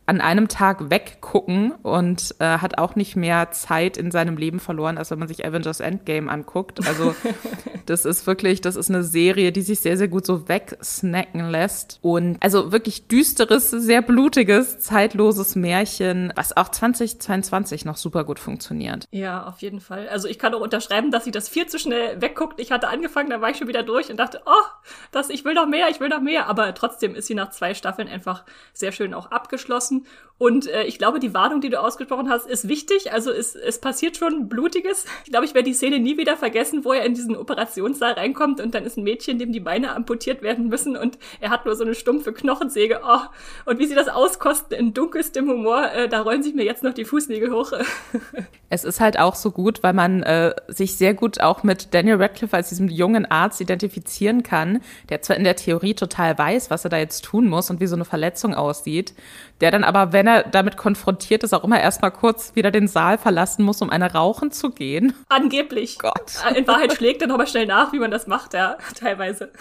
an einem Tag weggucken und äh, hat auch nicht mehr Zeit in seinem Leben verloren, als wenn man sich Avengers Endgame anguckt. Also das ist wirklich, das ist eine Serie, die sich sehr, sehr gut so wegsnacken lässt. Und also wirklich düsteres, sehr blutiges, zeitloses Märchen, was auch zwanzig zweiundzwanzig noch super gut funktioniert. Ja, auf jeden Fall. Also ich kann auch unterschreiben, dass sie das viel zu schnell wegguckt. Ich hatte angefangen, da war ich schon wieder durch und dachte, oh, das, ich will noch mehr, ich will noch mehr. Aber trotzdem ist sie nach zwei Staffeln einfach sehr schön auch abgeschlossen. Und äh, ich glaube, die Warnung, die du ausgesprochen hast, ist wichtig. Also es, es passiert schon Blutiges. Ich glaube, ich werde die Szene nie wieder vergessen, wo er in diesen Operationssaal reinkommt und dann ist ein Mädchen, dem die Beine amputiert werden müssen und er hat nur so eine stumpfe Knochensäge. Oh, und wie sie das auskosten in dunkelstem Humor, äh, da rollen sich mir jetzt noch die Fußnägel hoch. Es ist halt auch so gut, weil man äh, sich sehr gut auch mit Daniel Radcliffe als diesem jungen Arzt identifizieren kann, der zwar in der Theorie total weiß, was er da jetzt tun muss und wie so eine Verletzung aussieht, der dann aber, wenn er damit konfrontiert ist, auch immer erstmal kurz wieder den Saal verlassen muss, um eine rauchen zu gehen. Angeblich. Gott. In Wahrheit schlägt er nochmal schnell nach, wie man das macht, ja, teilweise.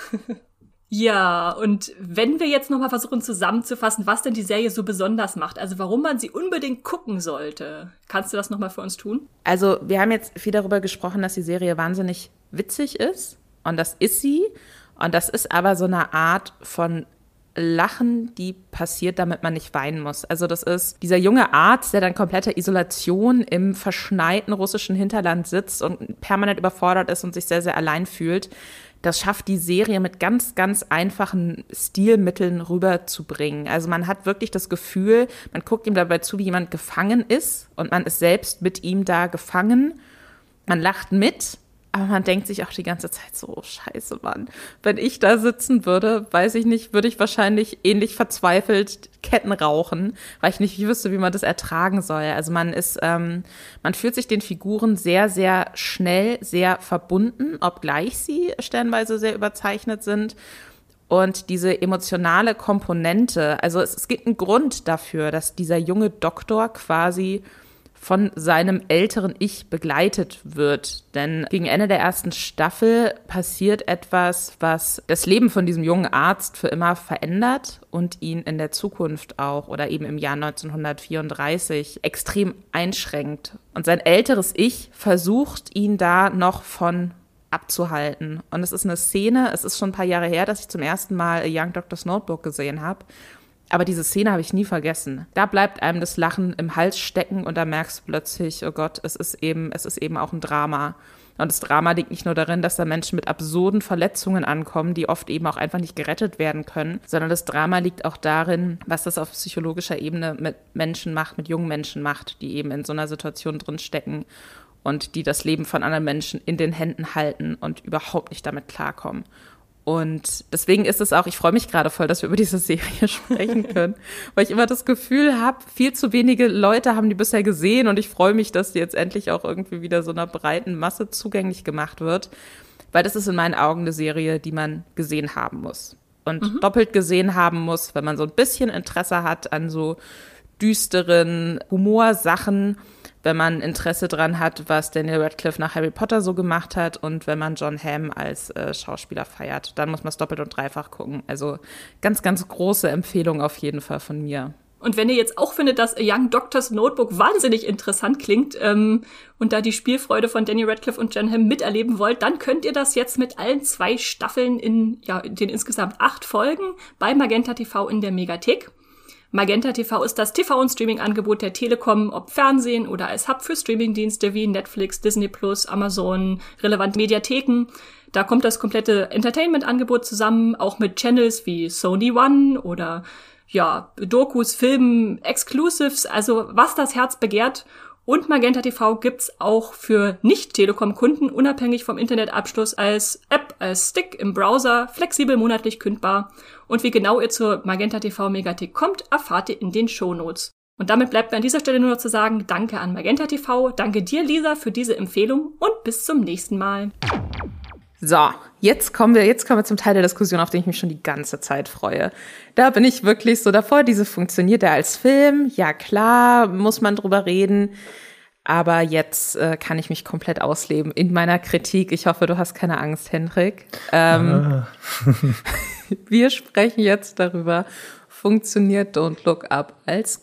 Ja, und wenn wir jetzt nochmal versuchen zusammenzufassen, was denn die Serie so besonders macht, also warum man sie unbedingt gucken sollte, kannst du das nochmal für uns tun? Also wir haben jetzt viel darüber gesprochen, dass die Serie wahnsinnig witzig ist und das ist sie und das ist aber so eine Art von Lachen, die passiert, damit man nicht weinen muss. Also das ist dieser junge Arzt, der dann kompletter Isolation im verschneiten russischen Hinterland sitzt und permanent überfordert ist und sich sehr, sehr allein fühlt. Das schafft die Serie mit ganz, ganz einfachen Stilmitteln rüberzubringen. Also man hat wirklich das Gefühl, man guckt ihm dabei zu, wie jemand gefangen ist und man ist selbst mit ihm da gefangen. Man lacht mit, aber man denkt sich auch die ganze Zeit so, oh, scheiße, Mann. Wenn ich da sitzen würde, weiß ich nicht, würde ich wahrscheinlich ähnlich verzweifelt Ketten rauchen, weil ich nicht wüsste, wie man das ertragen soll. Also man ist, ähm, man fühlt sich den Figuren sehr, sehr schnell, sehr verbunden, obgleich sie stellenweise sehr überzeichnet sind. Und diese emotionale Komponente, also es, es gibt einen Grund dafür, dass dieser junge Doktor quasi von seinem älteren Ich begleitet wird. Denn gegen Ende der ersten Staffel passiert etwas, was das Leben von diesem jungen Arzt für immer verändert und ihn in der Zukunft auch oder eben im Jahr neunzehnhundertvierunddreißig extrem einschränkt. Und sein älteres Ich versucht, ihn da noch von abzuhalten. Und es ist eine Szene, es ist schon ein paar Jahre her, dass ich zum ersten Mal A Young Doctor's Notebook gesehen habe. Aber diese Szene habe ich nie vergessen. Da bleibt einem das Lachen im Hals stecken und da merkst du plötzlich, oh Gott, es ist eben, es ist eben auch ein Drama. Und das Drama liegt nicht nur darin, dass da Menschen mit absurden Verletzungen ankommen, die oft eben auch einfach nicht gerettet werden können, sondern das Drama liegt auch darin, was das auf psychologischer Ebene mit Menschen macht, mit jungen Menschen macht, die eben in so einer Situation drin stecken und die das Leben von anderen Menschen in den Händen halten und überhaupt nicht damit klarkommen. Und deswegen ist es auch, ich freue mich gerade voll, dass wir über diese Serie sprechen können, weil ich immer das Gefühl habe, viel zu wenige Leute haben die bisher gesehen und ich freue mich, dass die jetzt endlich auch irgendwie wieder so einer breiten Masse zugänglich gemacht wird, weil das ist in meinen Augen eine Serie, die man gesehen haben muss und mhm. doppelt gesehen haben muss, wenn man so ein bisschen Interesse hat an so düsteren Humorsachen, wenn man Interesse dran hat, was Daniel Radcliffe nach Harry Potter so gemacht hat und wenn man Jon Hamm als äh, Schauspieler feiert, dann muss man es doppelt und dreifach gucken. Also ganz, ganz große Empfehlung auf jeden Fall von mir. Und wenn ihr jetzt auch findet, dass A Young Doctor's Notebook wahnsinnig interessant klingt ähm, und da die Spielfreude von Daniel Radcliffe und Jon Hamm miterleben wollt, dann könnt ihr das jetzt mit allen zwei Staffeln in ja in den insgesamt acht Folgen bei Magenta T V in der Megathek. Magenta T V ist das T V- und Streaming-Angebot der Telekom, ob Fernsehen oder als Hub für Streamingdienste wie Netflix, Disney Plus, Amazon, relevante Mediatheken. Da kommt das komplette Entertainment-Angebot zusammen, auch mit Channels wie Sony One oder ja Dokus, Filmen, Exclusives, also was das Herz begehrt. Und Magenta T V gibt's auch für Nicht-Telekom-Kunden unabhängig vom Internetabschluss als App, als Stick im Browser, flexibel monatlich kündbar. Und wie genau ihr zur Magenta T V Megathek kommt, erfahrt ihr in den Shownotes. Und damit bleibt mir an dieser Stelle nur noch zu sagen, danke an Magenta T V, danke dir, Lisa, für diese Empfehlung und bis zum nächsten Mal. So, jetzt kommen wir, jetzt kommen wir zum Teil der Diskussion, auf den ich mich schon die ganze Zeit freue. Da bin ich wirklich so davor, diese funktioniert er als Film? Ja klar, muss man drüber reden. Aber jetzt äh, kann ich mich komplett ausleben in meiner Kritik. Ich hoffe, du hast keine Angst, Hendrik. Ähm, ah. Wir sprechen jetzt darüber, funktioniert Don't Look Up als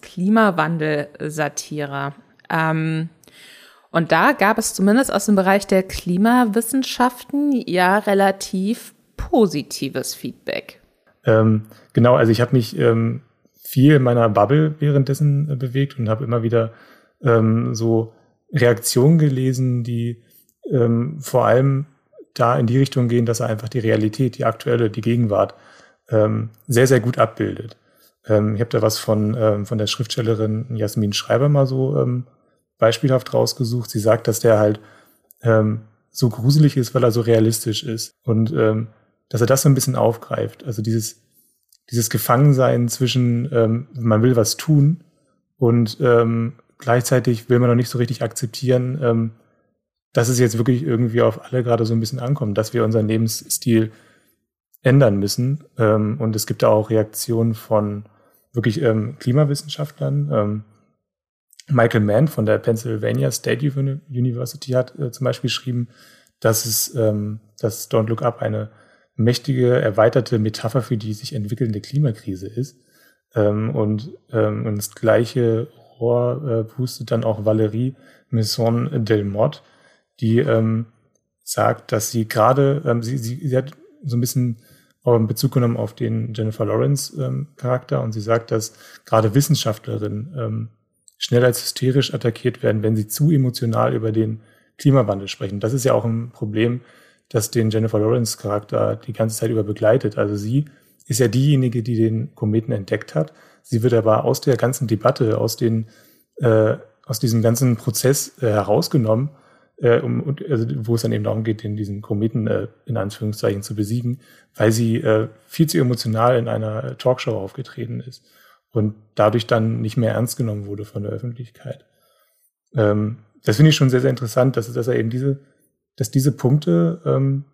Klimawandel-Satire. Ähm, und da gab es zumindest aus dem Bereich der Klimawissenschaften ja relativ positives Feedback. Ähm, genau, also ich habe mich ähm, viel in meiner Bubble währenddessen äh, bewegt und habe immer wieder ähm, so Reaktionen gelesen, die ähm, vor allem da in die Richtung gehen, dass er einfach die Realität, die aktuelle, die Gegenwart ähm, sehr, sehr gut abbildet. Ähm, ich habe da was von, ähm, von der Schriftstellerin Jasmin Schreiber mal so ähm, beispielhaft rausgesucht. Sie sagt, dass der halt ähm, so gruselig ist, weil er so realistisch ist. Und ähm, dass er das so ein bisschen aufgreift. Also dieses, dieses Gefangensein zwischen, ähm, man will was tun und ähm, gleichzeitig will man noch nicht so richtig akzeptieren, ähm, dass es jetzt wirklich irgendwie auf alle gerade so ein bisschen ankommt, dass wir unseren Lebensstil ändern müssen. Ähm, und es gibt da auch Reaktionen von wirklich ähm, Klimawissenschaftlern. Ähm, Michael Mann von der Pennsylvania State University hat äh, zum Beispiel geschrieben, dass es, ähm, dass Don't Look Up eine mächtige, erweiterte Metapher für die sich entwickelnde Klimakrise ist. Ähm, und, ähm, und das gleiche Rohr äh, pustet dann auch Valérie Masson-Delmotte, die ähm, sagt, dass sie gerade, ähm, sie, sie, sie hat so ein bisschen ähm, Bezug genommen auf den Jennifer Lawrence ähm, Charakter und sie sagt, dass gerade Wissenschaftlerinnen ähm, schnell als hysterisch attackiert werden, wenn sie zu emotional über den Klimawandel sprechen. Das ist ja auch ein Problem, das den Jennifer Lawrence Charakter die ganze Zeit über begleitet. Also sie ist ja diejenige, die den Kometen entdeckt hat. Sie wird aber aus der ganzen Debatte, aus den, äh, aus diesem ganzen Prozess äh, herausgenommen, äh, um, und, also, wo es dann eben darum geht, den, diesen Kometen äh, in Anführungszeichen zu besiegen, weil sie äh, viel zu emotional in einer Talkshow aufgetreten ist und dadurch dann nicht mehr ernst genommen wurde von der Öffentlichkeit. Ähm, das finde ich schon sehr, sehr interessant, dass, dass er eben diese dass diese Punkte ähm,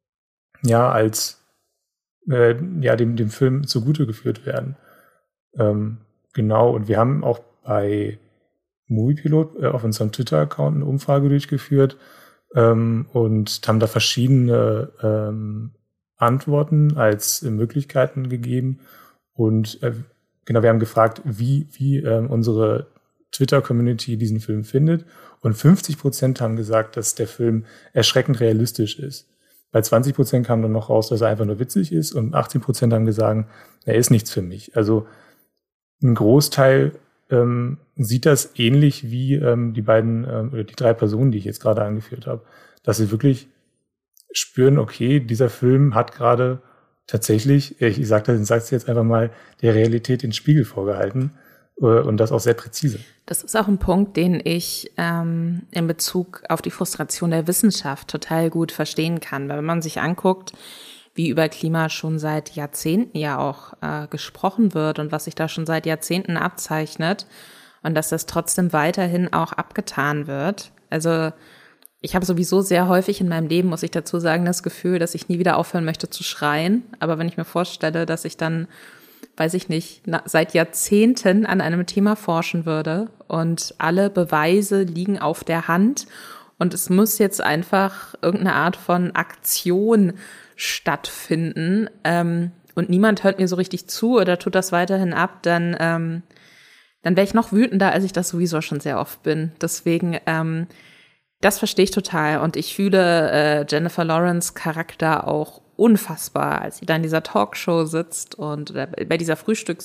ja als äh, ja dem dem Film zugute geführt werden. Ähm, genau, und wir haben auch bei Moviepilot äh, auf unserem Twitter-Account eine Umfrage durchgeführt ähm, und haben da verschiedene ähm, Antworten als äh, Möglichkeiten gegeben. Und äh, genau, wir haben gefragt, wie, wie äh, unsere Twitter-Community diesen Film findet. Und fünfzig Prozent haben gesagt, dass der Film erschreckend realistisch ist. Bei zwanzig Prozent kam dann noch raus, dass er einfach nur witzig ist. Und achtzehn Prozent haben gesagt, er ist nichts für mich. Also ein Großteil ähm, sieht das ähnlich wie ähm, die beiden ähm, oder die drei Personen, die ich jetzt gerade angeführt habe. Dass sie wirklich spüren, okay, dieser Film hat gerade tatsächlich, ich sage das, ich sag's jetzt einfach mal, der Realität den Spiegel vorgehalten. Und das auch sehr präzise. Das ist auch ein Punkt, den ich ähm, in Bezug auf die Frustration der Wissenschaft total gut verstehen kann. Weil wenn man sich anguckt, wie über Klima schon seit Jahrzehnten ja auch äh, gesprochen wird und was sich da schon seit Jahrzehnten abzeichnet und dass das trotzdem weiterhin auch abgetan wird. Also ich habe sowieso sehr häufig in meinem Leben, muss ich dazu sagen, das Gefühl, dass ich nie wieder aufhören möchte zu schreien. Aber wenn ich mir vorstelle, dass ich dann weiß ich nicht, seit Jahrzehnten an einem Thema forschen würde und alle Beweise liegen auf der Hand und es muss jetzt einfach irgendeine Art von Aktion stattfinden ähm, und niemand hört mir so richtig zu oder tut das weiterhin ab, dann, ähm, dann wäre ich noch wütender, als ich das sowieso schon sehr oft bin. Deswegen, ähm, das verstehe ich total und ich fühle äh, Jennifer Lawrence Charakter auch unfassbar, als sie da in dieser Talkshow sitzt und bei dieser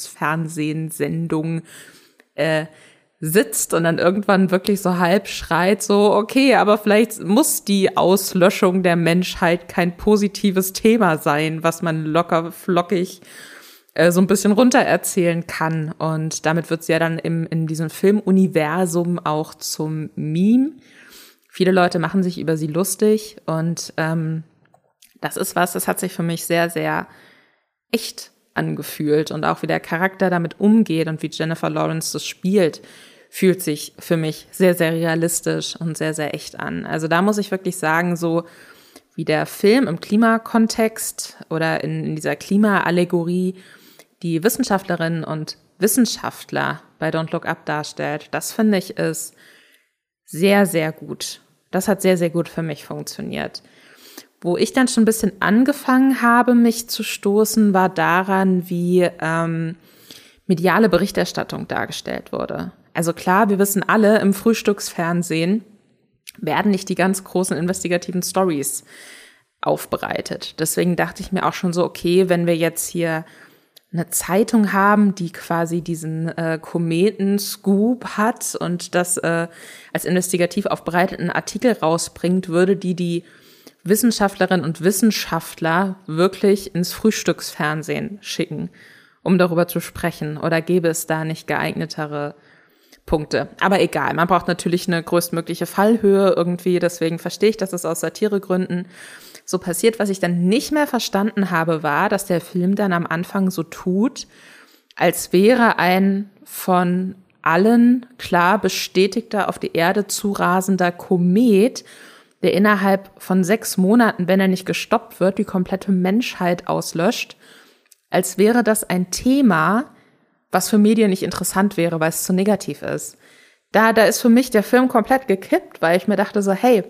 Frühstücksfernsehsendung äh, sitzt und dann irgendwann wirklich so halb schreit, so okay, aber vielleicht muss die Auslöschung der Menschheit kein positives Thema sein, was man locker flockig äh, so ein bisschen runtererzählen kann. Und damit wird sie ja dann im, in diesem Filmuniversum auch zum Meme. Viele Leute machen sich über sie lustig und ähm, das ist was, das hat sich für mich sehr, sehr echt angefühlt. Und auch wie der Charakter damit umgeht und wie Jennifer Lawrence das spielt, fühlt sich für mich sehr, sehr realistisch und sehr, sehr echt an. Also da muss ich wirklich sagen, so wie der Film im Klimakontext oder in, in dieser Klimaallegorie die Wissenschaftlerinnen und Wissenschaftler bei Don't Look Up darstellt, das finde ich ist sehr, sehr gut. Das hat sehr, sehr gut für mich funktioniert. Wo ich dann schon ein bisschen angefangen habe, mich zu stoßen, war daran, wie ähm, mediale Berichterstattung dargestellt wurde. Also klar, wir wissen alle, im Frühstücksfernsehen werden nicht die ganz großen investigativen Stories aufbereitet. Deswegen dachte ich mir auch schon so, okay, wenn wir jetzt hier eine Zeitung haben, die quasi diesen äh, Kometen-Scoop hat und das äh, als investigativ aufbereiteten Artikel rausbringt, würde die die Wissenschaftlerinnen und Wissenschaftler wirklich ins Frühstücksfernsehen schicken, um darüber zu sprechen. Oder gäbe es da nicht geeignetere Punkte? Aber egal, man braucht natürlich eine größtmögliche Fallhöhe irgendwie. Deswegen verstehe ich, dass es aus Satiregründen so passiert. Was ich dann nicht mehr verstanden habe, war, dass der Film dann am Anfang so tut, als wäre ein von allen klar bestätigter auf die Erde zurasender Komet, der innerhalb von sechs Monaten, wenn er nicht gestoppt wird, die komplette Menschheit auslöscht, als wäre das ein Thema, was für Medien nicht interessant wäre, weil es zu negativ ist. Da, da ist für mich der Film komplett gekippt, weil ich mir dachte so, hey,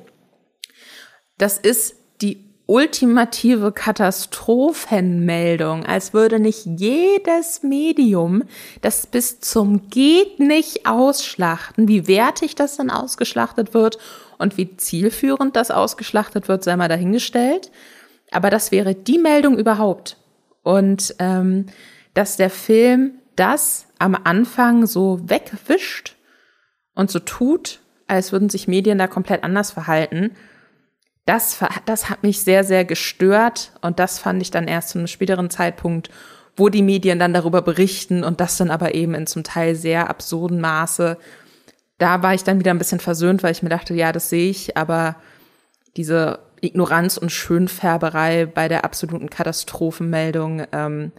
das ist die ultimative Katastrophenmeldung, als würde nicht jedes Medium das bis zum Geht nicht ausschlachten. Wie wertig das dann ausgeschlachtet wird und wie zielführend das ausgeschlachtet wird, sei mal dahingestellt. Aber das wäre die Meldung überhaupt. Und ähm, dass der Film das am Anfang so wegwischt und so tut, als würden sich Medien da komplett anders verhalten, Das, das hat mich sehr, sehr gestört und das fand ich dann erst zu einem späteren Zeitpunkt, wo die Medien dann darüber berichten und das dann aber eben in zum Teil sehr absurden Maße. Da war ich dann wieder ein bisschen versöhnt, weil ich mir dachte, ja, das sehe ich, aber diese Ignoranz und Schönfärberei bei der absoluten Katastrophenmeldung, ähm,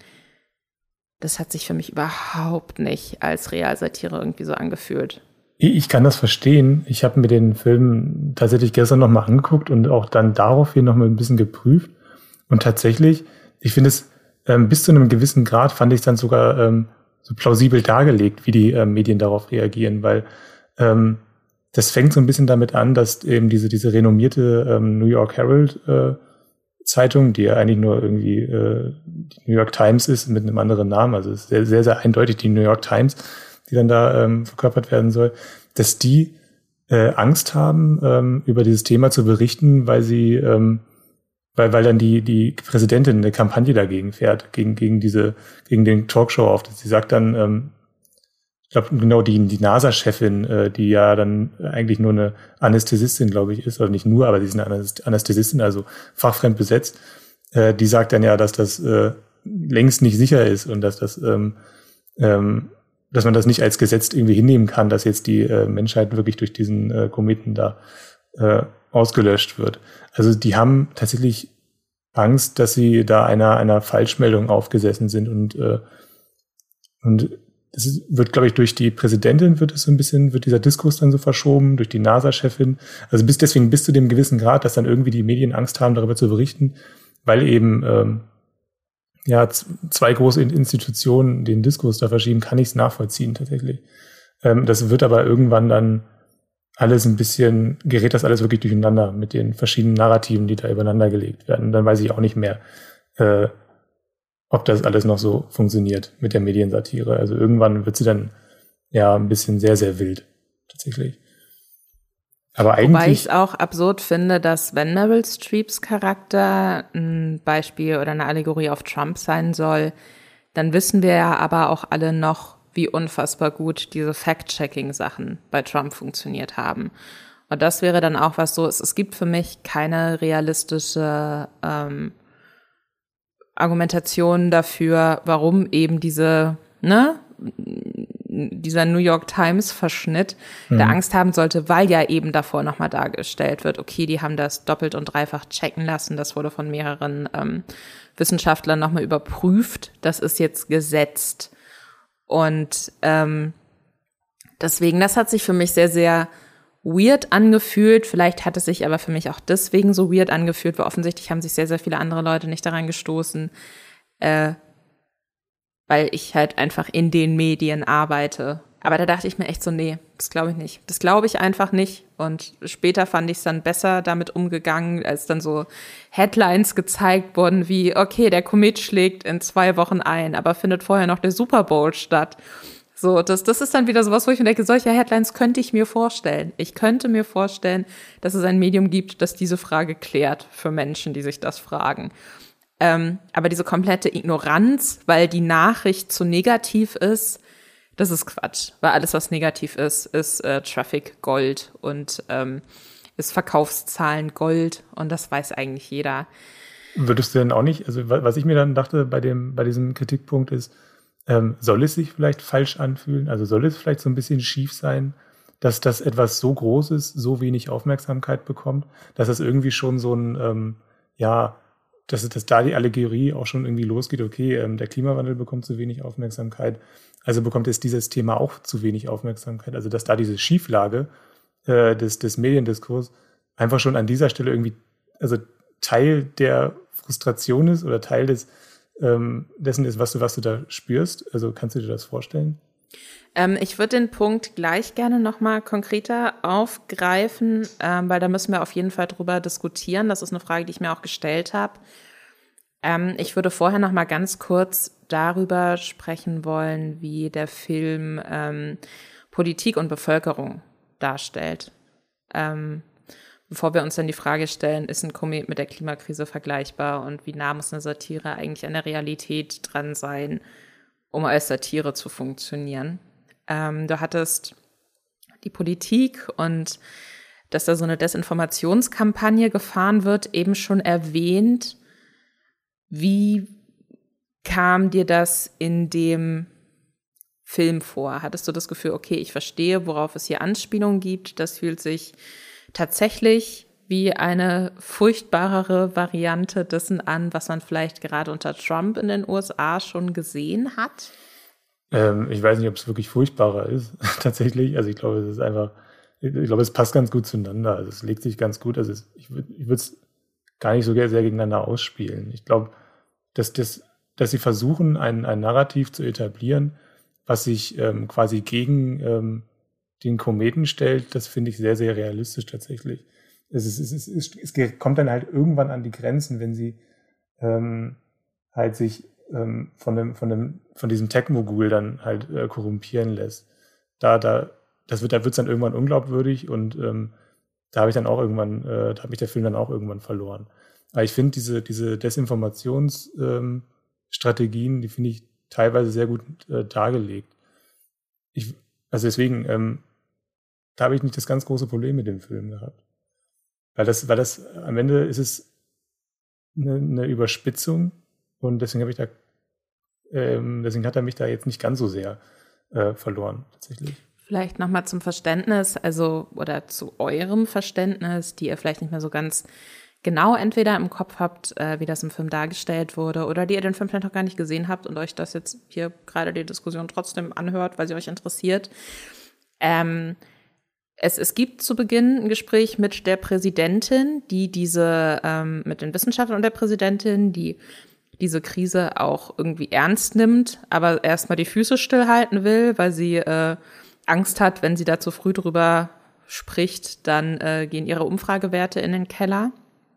das hat sich für mich überhaupt nicht als Realsatire irgendwie so angefühlt. Ich kann das verstehen. Ich habe mir den Film tatsächlich gestern noch mal angeguckt und auch dann daraufhin noch mal ein bisschen geprüft. Und tatsächlich, ich finde es ähm, bis zu einem gewissen Grad fand ich es dann sogar ähm, so plausibel dargelegt, wie die ähm, Medien darauf reagieren, weil ähm, das fängt so ein bisschen damit an, dass eben diese diese renommierte ähm, New York Herald äh, Zeitung, die ja eigentlich nur irgendwie äh, die New York Times ist mit einem anderen Namen, also es ist sehr, sehr, sehr eindeutig die New York Times, die dann da ähm, verkörpert werden soll, dass die äh, Angst haben, ähm, über dieses Thema zu berichten, weil sie, ähm, weil weil dann die die Präsidentin eine Kampagne dagegen fährt, gegen gegen diese gegen den Talkshow-Auftritt. Sie sagt dann, ähm, ich glaube genau die die NASA-Chefin, äh, die ja dann eigentlich nur eine Anästhesistin, glaube ich, ist, oder nicht nur, aber sie ist eine Anästhesistin, also fachfremd besetzt. Äh, die sagt dann ja, dass das äh, längst nicht sicher ist und dass das ähm, ähm, dass man das nicht als Gesetz irgendwie hinnehmen kann, dass jetzt die äh, Menschheit wirklich durch diesen äh, Kometen da äh, ausgelöscht wird. Also die haben tatsächlich Angst, dass sie da einer einer Falschmeldung aufgesessen sind und äh, und das ist, wird, glaube ich, durch die Präsidentin wird es so ein bisschen, wird dieser Diskurs dann so verschoben, durch die NASA-Chefin. Also bis deswegen bis zu dem gewissen Grad, dass dann irgendwie die Medien Angst haben, darüber zu berichten, weil eben ähm, ja, zwei große Institutionen den Diskurs da verschieben, kann ich es nachvollziehen tatsächlich. Ähm, das wird aber irgendwann dann alles ein bisschen, gerät das alles wirklich durcheinander mit den verschiedenen Narrativen, die da übereinander gelegt werden. Und dann weiß ich auch nicht mehr, äh, ob das alles noch so funktioniert mit der Mediensatire. Also irgendwann wird sie dann ja ein bisschen sehr, sehr wild tatsächlich. Aber eigentlich, wobei ich es auch absurd finde, dass wenn Meryl Streeps Charakter ein Beispiel oder eine Allegorie auf Trump sein soll, dann wissen wir ja aber auch alle noch, wie unfassbar gut diese Fact-Checking-Sachen bei Trump funktioniert haben. Und das wäre dann auch was so, es, es gibt für mich keine realistische ähm, Argumentation dafür, warum eben diese, ne, dieser New York Times Verschnitt mhm. der Angst haben sollte, weil ja eben davor nochmal dargestellt wird, okay, die haben das doppelt und dreifach checken lassen, das wurde von mehreren ähm, Wissenschaftlern nochmal überprüft, das ist jetzt gesetzt. Und ähm, deswegen, das hat sich für mich sehr, sehr weird angefühlt, vielleicht hat es sich aber für mich auch deswegen so weird angefühlt, weil offensichtlich haben sich sehr, sehr viele andere Leute nicht daran gestoßen, äh, weil ich halt einfach in den Medien arbeite aber da dachte ich mir echt so, nee, das glaube ich nicht. Das glaube ich einfach nicht. Und später fand ich es dann besser damit umgegangen, als dann so Headlines gezeigt wurden wie, okay, der Komet schlägt in zwei Wochen ein, aber findet vorher noch der Super Bowl statt. So, das, das ist dann wieder sowas, wo ich mir denke, solche Headlines könnte ich mir vorstellen. Ich könnte mir vorstellen, dass es ein Medium gibt, das diese Frage klärt für Menschen, die sich das fragen. Ähm, aber diese komplette Ignoranz, weil die Nachricht zu negativ ist, das ist Quatsch. Weil alles, was negativ ist, ist äh, Traffic Gold und ähm, ist Verkaufszahlen Gold und das weiß eigentlich jeder. Würdest du denn auch nicht, also was ich mir dann dachte bei dem, bei diesem Kritikpunkt ist, ähm, soll es sich vielleicht falsch anfühlen? Also soll es vielleicht so ein bisschen schief sein, dass das etwas so Großes so wenig Aufmerksamkeit bekommt, dass das irgendwie schon so ein, ähm, ja, dass, dass da die Allegorie auch schon irgendwie losgeht, okay, ähm, der Klimawandel bekommt zu wenig Aufmerksamkeit, also bekommt jetzt dieses Thema auch zu wenig Aufmerksamkeit. Also dass da diese Schieflage äh, des, des Mediendiskurs einfach schon an dieser Stelle irgendwie, also Teil der Frustration ist oder Teil des ähm, dessen ist, was du, was du da spürst. Also kannst du dir das vorstellen? Ähm, ich würde den Punkt gleich gerne nochmal konkreter aufgreifen, ähm, weil da müssen wir auf jeden Fall drüber diskutieren. Das ist eine Frage, die ich mir auch gestellt habe. Ähm, ich würde vorher nochmal ganz kurz darüber sprechen wollen, wie der Film ähm, Politik und Bevölkerung darstellt. Ähm, bevor wir uns dann die Frage stellen, ist ein Komet mit der Klimakrise vergleichbar und wie nah muss eine Satire eigentlich an der Realität dran sein, um als Satire zu funktionieren. Ähm, du hattest die Politik und dass da so eine Desinformationskampagne gefahren wird, eben schon erwähnt. Wie kam dir das in dem Film vor? Hattest du das Gefühl, okay, ich verstehe, worauf es hier Anspielungen gibt, das fühlt sich tatsächlich wie eine furchtbarere Variante dessen an, was man vielleicht gerade unter Trump in den U S A schon gesehen hat? Ähm, ich weiß nicht, ob es wirklich furchtbarer ist, tatsächlich. Also ich glaube, es ist einfach, ich glaube, es passt ganz gut zueinander. Also es legt sich ganz gut. Also es, ich würde ich würde es gar nicht so sehr gegeneinander ausspielen. Ich glaube, dass, das, dass sie versuchen, ein, ein Narrativ zu etablieren, was sich ähm, quasi gegen ähm, den Kometen stellt, das finde ich sehr, sehr realistisch tatsächlich. Es, ist, es, ist, es, ist, es kommt dann halt irgendwann an die Grenzen, wenn sie ähm, halt sich ähm, von dem, von dem, von diesem Tech-Mogul dann halt äh, korrumpieren lässt. Da, da, das wird, da wird es dann irgendwann unglaubwürdig und ähm, da habe ich dann auch irgendwann, äh, da hat mich der Film dann auch irgendwann verloren. Aber ich finde diese, diese Desinformationsstrategien, ähm, die finde ich teilweise sehr gut äh, dargelegt. Ich, also deswegen, ähm, da habe ich nicht das ganz große Problem mit dem Film gehabt. Weil das, weil das, am Ende ist es eine, eine Überspitzung und deswegen habe ich da, ähm, deswegen hat er mich da jetzt nicht ganz so sehr äh, verloren, tatsächlich. Vielleicht nochmal zum Verständnis, also, oder zu eurem Verständnis, die ihr vielleicht nicht mehr so ganz genau entweder im Kopf habt, äh, wie das im Film dargestellt wurde, oder die ihr den Film vielleicht noch gar nicht gesehen habt und euch das jetzt hier gerade die Diskussion trotzdem anhört, weil sie euch interessiert. Ähm, es, es gibt zu Beginn ein Gespräch mit der Präsidentin, die diese, ähm, mit den Wissenschaftlern und der Präsidentin, die diese Krise auch irgendwie ernst nimmt, aber erstmal die Füße stillhalten will, weil sie äh, Angst hat, wenn sie da zu früh drüber spricht, dann äh, gehen ihre Umfragewerte in den Keller.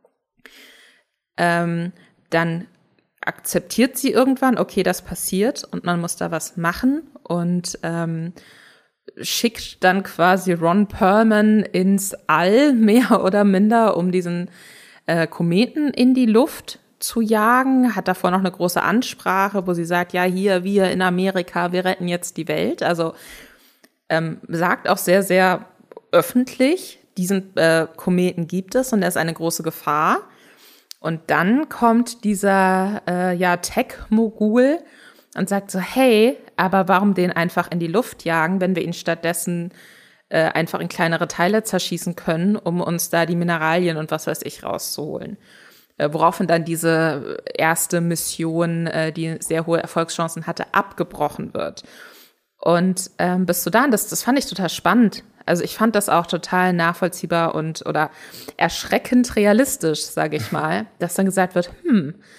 Ähm, dann akzeptiert sie irgendwann, okay, das passiert und man muss da was machen und ähm, schickt dann quasi Ron Perlman ins All, mehr oder minder, um diesen äh, Kometen in die Luft zu jagen, hat davor noch eine große Ansprache, wo sie sagt, ja, hier, wir in Amerika, wir retten jetzt die Welt. Also ähm, sagt auch sehr, sehr öffentlich, diesen äh, Kometen gibt es und er ist eine große Gefahr. Und dann kommt dieser äh, ja, Tech-Mogul und sagt so, hey, aber warum den einfach in die Luft jagen, wenn wir ihn stattdessen äh, einfach in kleinere Teile zerschießen können, um uns da die Mineralien und was weiß ich rauszuholen. Äh, woraufhin dann diese erste Mission, äh, die sehr hohe Erfolgschancen hatte, abgebrochen wird. Und ähm, bis zu dann, das, das fand ich total spannend. Also ich fand das auch total nachvollziehbar und oder erschreckend realistisch, sage ich mal, dass dann gesagt wird, hm,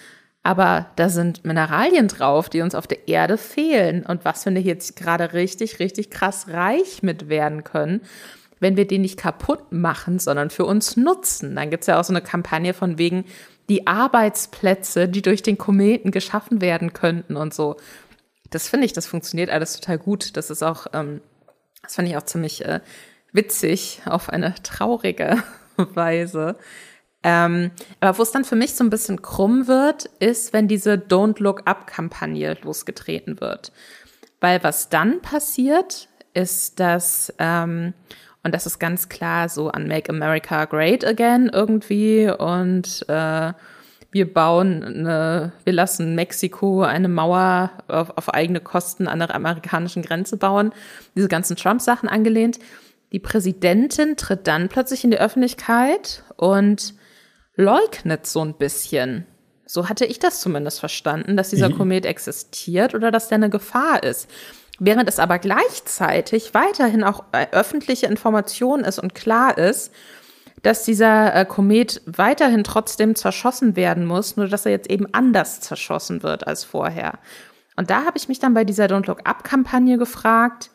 aber da sind Mineralien drauf, die uns auf der Erde fehlen. Und was wir jetzt gerade richtig, richtig krass reich mit werden können, wenn wir den nicht kaputt machen, sondern für uns nutzen. Dann gibt's ja auch so eine Kampagne von wegen die Arbeitsplätze, die durch den Kometen geschaffen werden könnten und so. Das finde ich, das funktioniert alles total gut. Das ist auch, ähm, das fand ich auch ziemlich äh, witzig auf eine traurige Weise. Ähm, aber wo es dann für mich so ein bisschen krumm wird, ist, wenn diese Don't Look Up-Kampagne losgetreten wird. Weil was dann passiert, ist, dass, ähm, und das ist ganz klar so an Make America Great Again irgendwie und äh, wir bauen eine, wir lassen Mexiko eine Mauer auf, auf eigene Kosten an der amerikanischen Grenze bauen, diese ganzen Trump-Sachen angelehnt. Die Präsidentin tritt dann plötzlich in die Öffentlichkeit und leugnet so ein bisschen. So hatte ich das zumindest verstanden, dass dieser Komet existiert oder dass der eine Gefahr ist. Während es aber gleichzeitig weiterhin auch öffentliche Information ist und klar ist, dass dieser äh, Komet weiterhin trotzdem zerschossen werden muss, nur dass er jetzt eben anders zerschossen wird als vorher. Und da habe ich mich dann bei dieser Don't Look Up-Kampagne gefragt,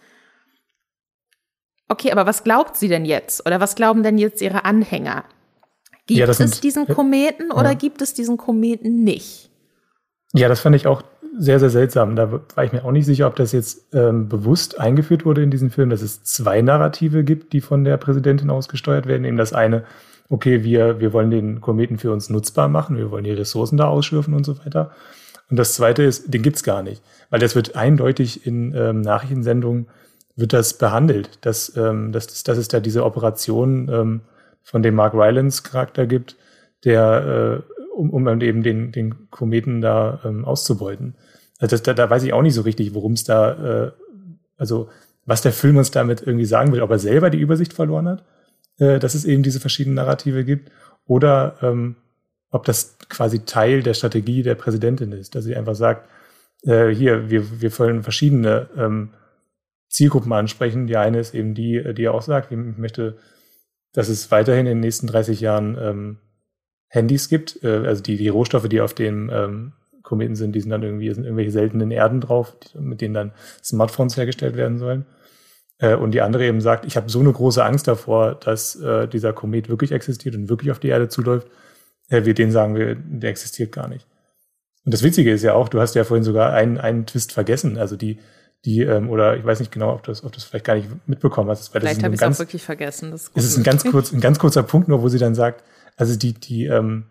okay, aber was glaubt sie denn jetzt? Oder was glauben denn jetzt ihre Anhänger? Gibt ja, es sind, diesen Kometen oder ja. gibt es diesen Kometen nicht? Ja, das fand ich auch sehr, sehr seltsam. Da war ich mir auch nicht sicher, ob das jetzt ähm, bewusst eingeführt wurde in diesem Film, dass es zwei Narrative gibt, die von der Präsidentin ausgesteuert werden. Eben das eine, okay, wir, wir wollen den Kometen für uns nutzbar machen, wir wollen die Ressourcen da ausschürfen und so weiter. Und das zweite ist, den gibt's gar nicht. Weil das wird eindeutig in ähm, Nachrichtensendungen wird das behandelt, dass, ähm, dass, dass es da diese Operation ähm, von dem Mark Rylance Charakter gibt, der, äh, um, um eben den, den Kometen da ähm, auszubeuten. Also das, da, da weiß ich auch nicht so richtig, worum es da, äh, also was der Film uns damit irgendwie sagen will, ob er selber die Übersicht verloren hat, äh, dass es eben diese verschiedenen Narrative gibt, oder ähm, ob das quasi Teil der Strategie der Präsidentin ist, dass sie einfach sagt, äh, hier, wir, wir wollen verschiedene ähm, Zielgruppen ansprechen. Die eine ist eben die, die auch sagt, ich möchte, dass es weiterhin in den nächsten dreißig Jahren ähm, Handys gibt, äh, also die, die Rohstoffe, die auf dem ähm, Kometen sind, die sind dann irgendwie, sind irgendwelche seltenen Erden drauf, die, mit denen dann Smartphones hergestellt werden sollen. Äh, und die andere eben sagt, ich habe so eine große Angst davor, dass äh, dieser Komet wirklich existiert und wirklich auf die Erde zuläuft. Äh, wir denen sagen, wir, der existiert gar nicht. Und das Witzige ist ja auch, du hast ja vorhin sogar einen, einen Twist vergessen, also die die, ähm, oder ich weiß nicht genau, ob das, ob das vielleicht gar nicht mitbekommen hast. Weil vielleicht habe ich es auch wirklich vergessen. Das ist, es ist ein ganz kurz, ein ganz kurzer Punkt nur, wo sie dann sagt, also die, die, ähm,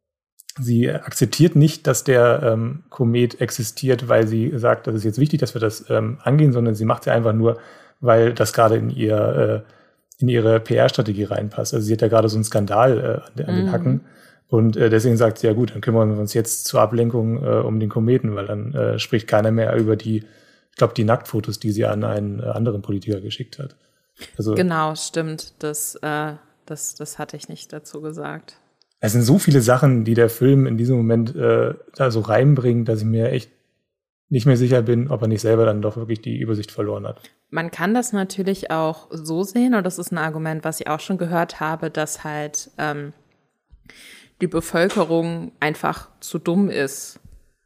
sie akzeptiert nicht, dass der ähm, Komet existiert, weil sie sagt, das ist jetzt wichtig, dass wir das ähm, angehen, sondern sie macht es ja einfach nur, weil das gerade in ihr, äh, in ihre P R-Strategie reinpasst. Also sie hat ja gerade so einen Skandal äh, an, den, an den Hacken. Und äh, deswegen sagt sie, ja gut, dann kümmern wir uns jetzt zur Ablenkung äh, um den Kometen, weil dann äh, spricht keiner mehr über die, ich glaube, die Nacktfotos, die sie an einen äh, anderen Politiker geschickt hat. Also, genau, stimmt. Das, äh, das, das hatte ich nicht dazu gesagt. Es sind so viele Sachen, die der Film in diesem Moment äh, da so reinbringt, dass ich mir echt nicht mehr sicher bin, ob er nicht selber dann doch wirklich die Übersicht verloren hat. Man kann das natürlich auch so sehen, und das ist ein Argument, was ich auch schon gehört habe, dass halt ähm, die Bevölkerung einfach zu dumm ist,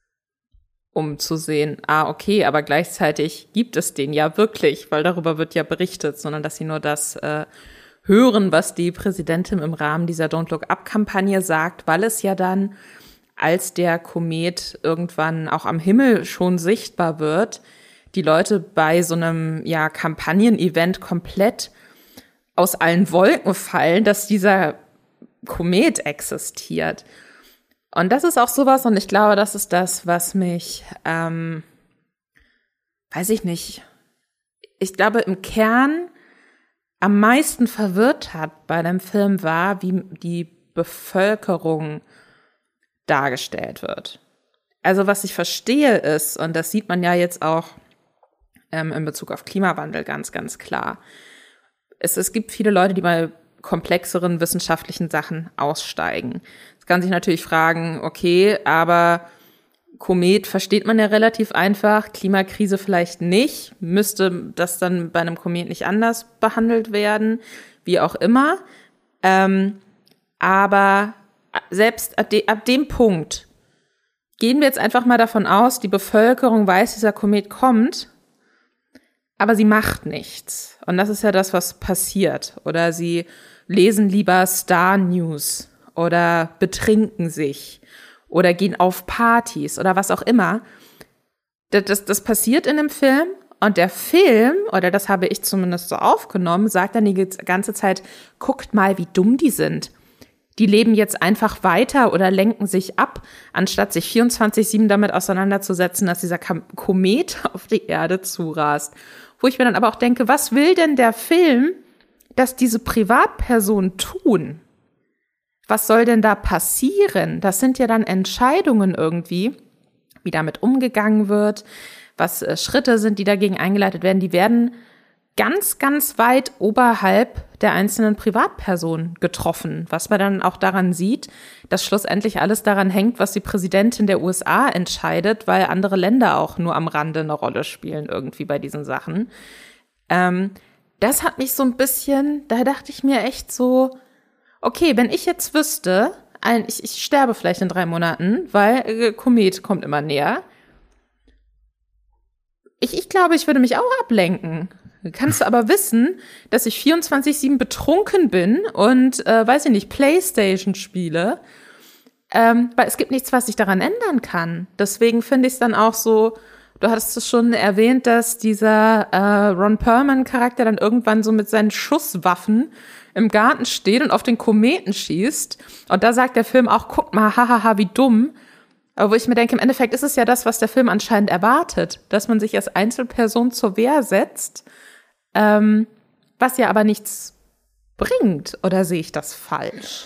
um zu sehen, ah, okay, aber gleichzeitig gibt es den ja wirklich, weil darüber wird ja berichtet, sondern dass sie nur das äh, hören, was die Präsidentin im Rahmen dieser Don't Look Up-Kampagne sagt, weil es ja dann, als der Komet irgendwann auch am Himmel schon sichtbar wird, die Leute bei so einem ja Kampagnen-Event komplett aus allen Wolken fallen, dass dieser Komet existiert. Und das ist auch sowas, und ich glaube, das ist das, was mich, ähm, weiß ich nicht, ich glaube, im Kern am meisten verwirrt hat bei dem Film war, wie die Bevölkerung dargestellt wird. Also was ich verstehe ist, und das sieht man ja jetzt auch ähm, in Bezug auf Klimawandel ganz, ganz klar, es, es gibt viele Leute, die bei komplexeren wissenschaftlichen Sachen aussteigen. Es kann sich natürlich fragen, okay, aber Komet versteht man ja relativ einfach, Klimakrise vielleicht nicht, müsste das dann bei einem Komet nicht anders behandelt werden, wie auch immer. Ähm, aber selbst ab, de, ab dem Punkt gehen wir jetzt einfach mal davon aus, die Bevölkerung weiß, dieser Komet kommt, aber sie macht nichts. Und das ist ja das, was passiert. Oder sie lesen lieber Star News oder betrinken sich oder gehen auf Partys oder was auch immer. Das, das, das passiert in einem Film und der Film, oder das habe ich zumindest so aufgenommen, sagt dann die ganze Zeit, guckt mal, wie dumm die sind. Die leben jetzt einfach weiter oder lenken sich ab, anstatt sich vierundzwanzig sieben damit auseinanderzusetzen, dass dieser Komet auf die Erde zurast. Wo ich mir dann aber auch denke, was will denn der Film, dass diese Privatpersonen tun? Was soll denn da passieren? Das sind ja dann Entscheidungen irgendwie, wie damit umgegangen wird, was äh, Schritte sind, die dagegen eingeleitet werden. Die werden ganz, ganz weit oberhalb der einzelnen Privatpersonen getroffen, was man dann auch daran sieht, dass schlussendlich alles daran hängt, was die Präsidentin der U S A entscheidet, weil andere Länder auch nur am Rande eine Rolle spielen irgendwie bei diesen Sachen. Ähm, das hat mich so ein bisschen, da dachte ich mir echt so, okay, wenn ich jetzt wüsste, ein, ich, ich sterbe vielleicht in drei Monaten, weil äh, Komet kommt immer näher. Ich, ich glaube, ich würde mich auch ablenken. Kannst du aber wissen, dass ich vierundzwanzig sieben betrunken bin und, äh, weiß ich nicht, Playstation spiele, ähm, weil es gibt nichts, was ich daran ändern kann. Deswegen finde ich es dann auch so, du hattest es schon erwähnt, dass dieser äh, Ron Perlman-Charakter dann irgendwann so mit seinen Schusswaffen im Garten steht und auf den Kometen schießt. Und da sagt der Film auch, guck mal, hahaha, wie dumm. Aber wo ich mir denke, im Endeffekt ist es ja das, was der Film anscheinend erwartet, dass man sich als Einzelperson zur Wehr setzt, ähm, was ja aber nichts bringt. Oder sehe ich das falsch?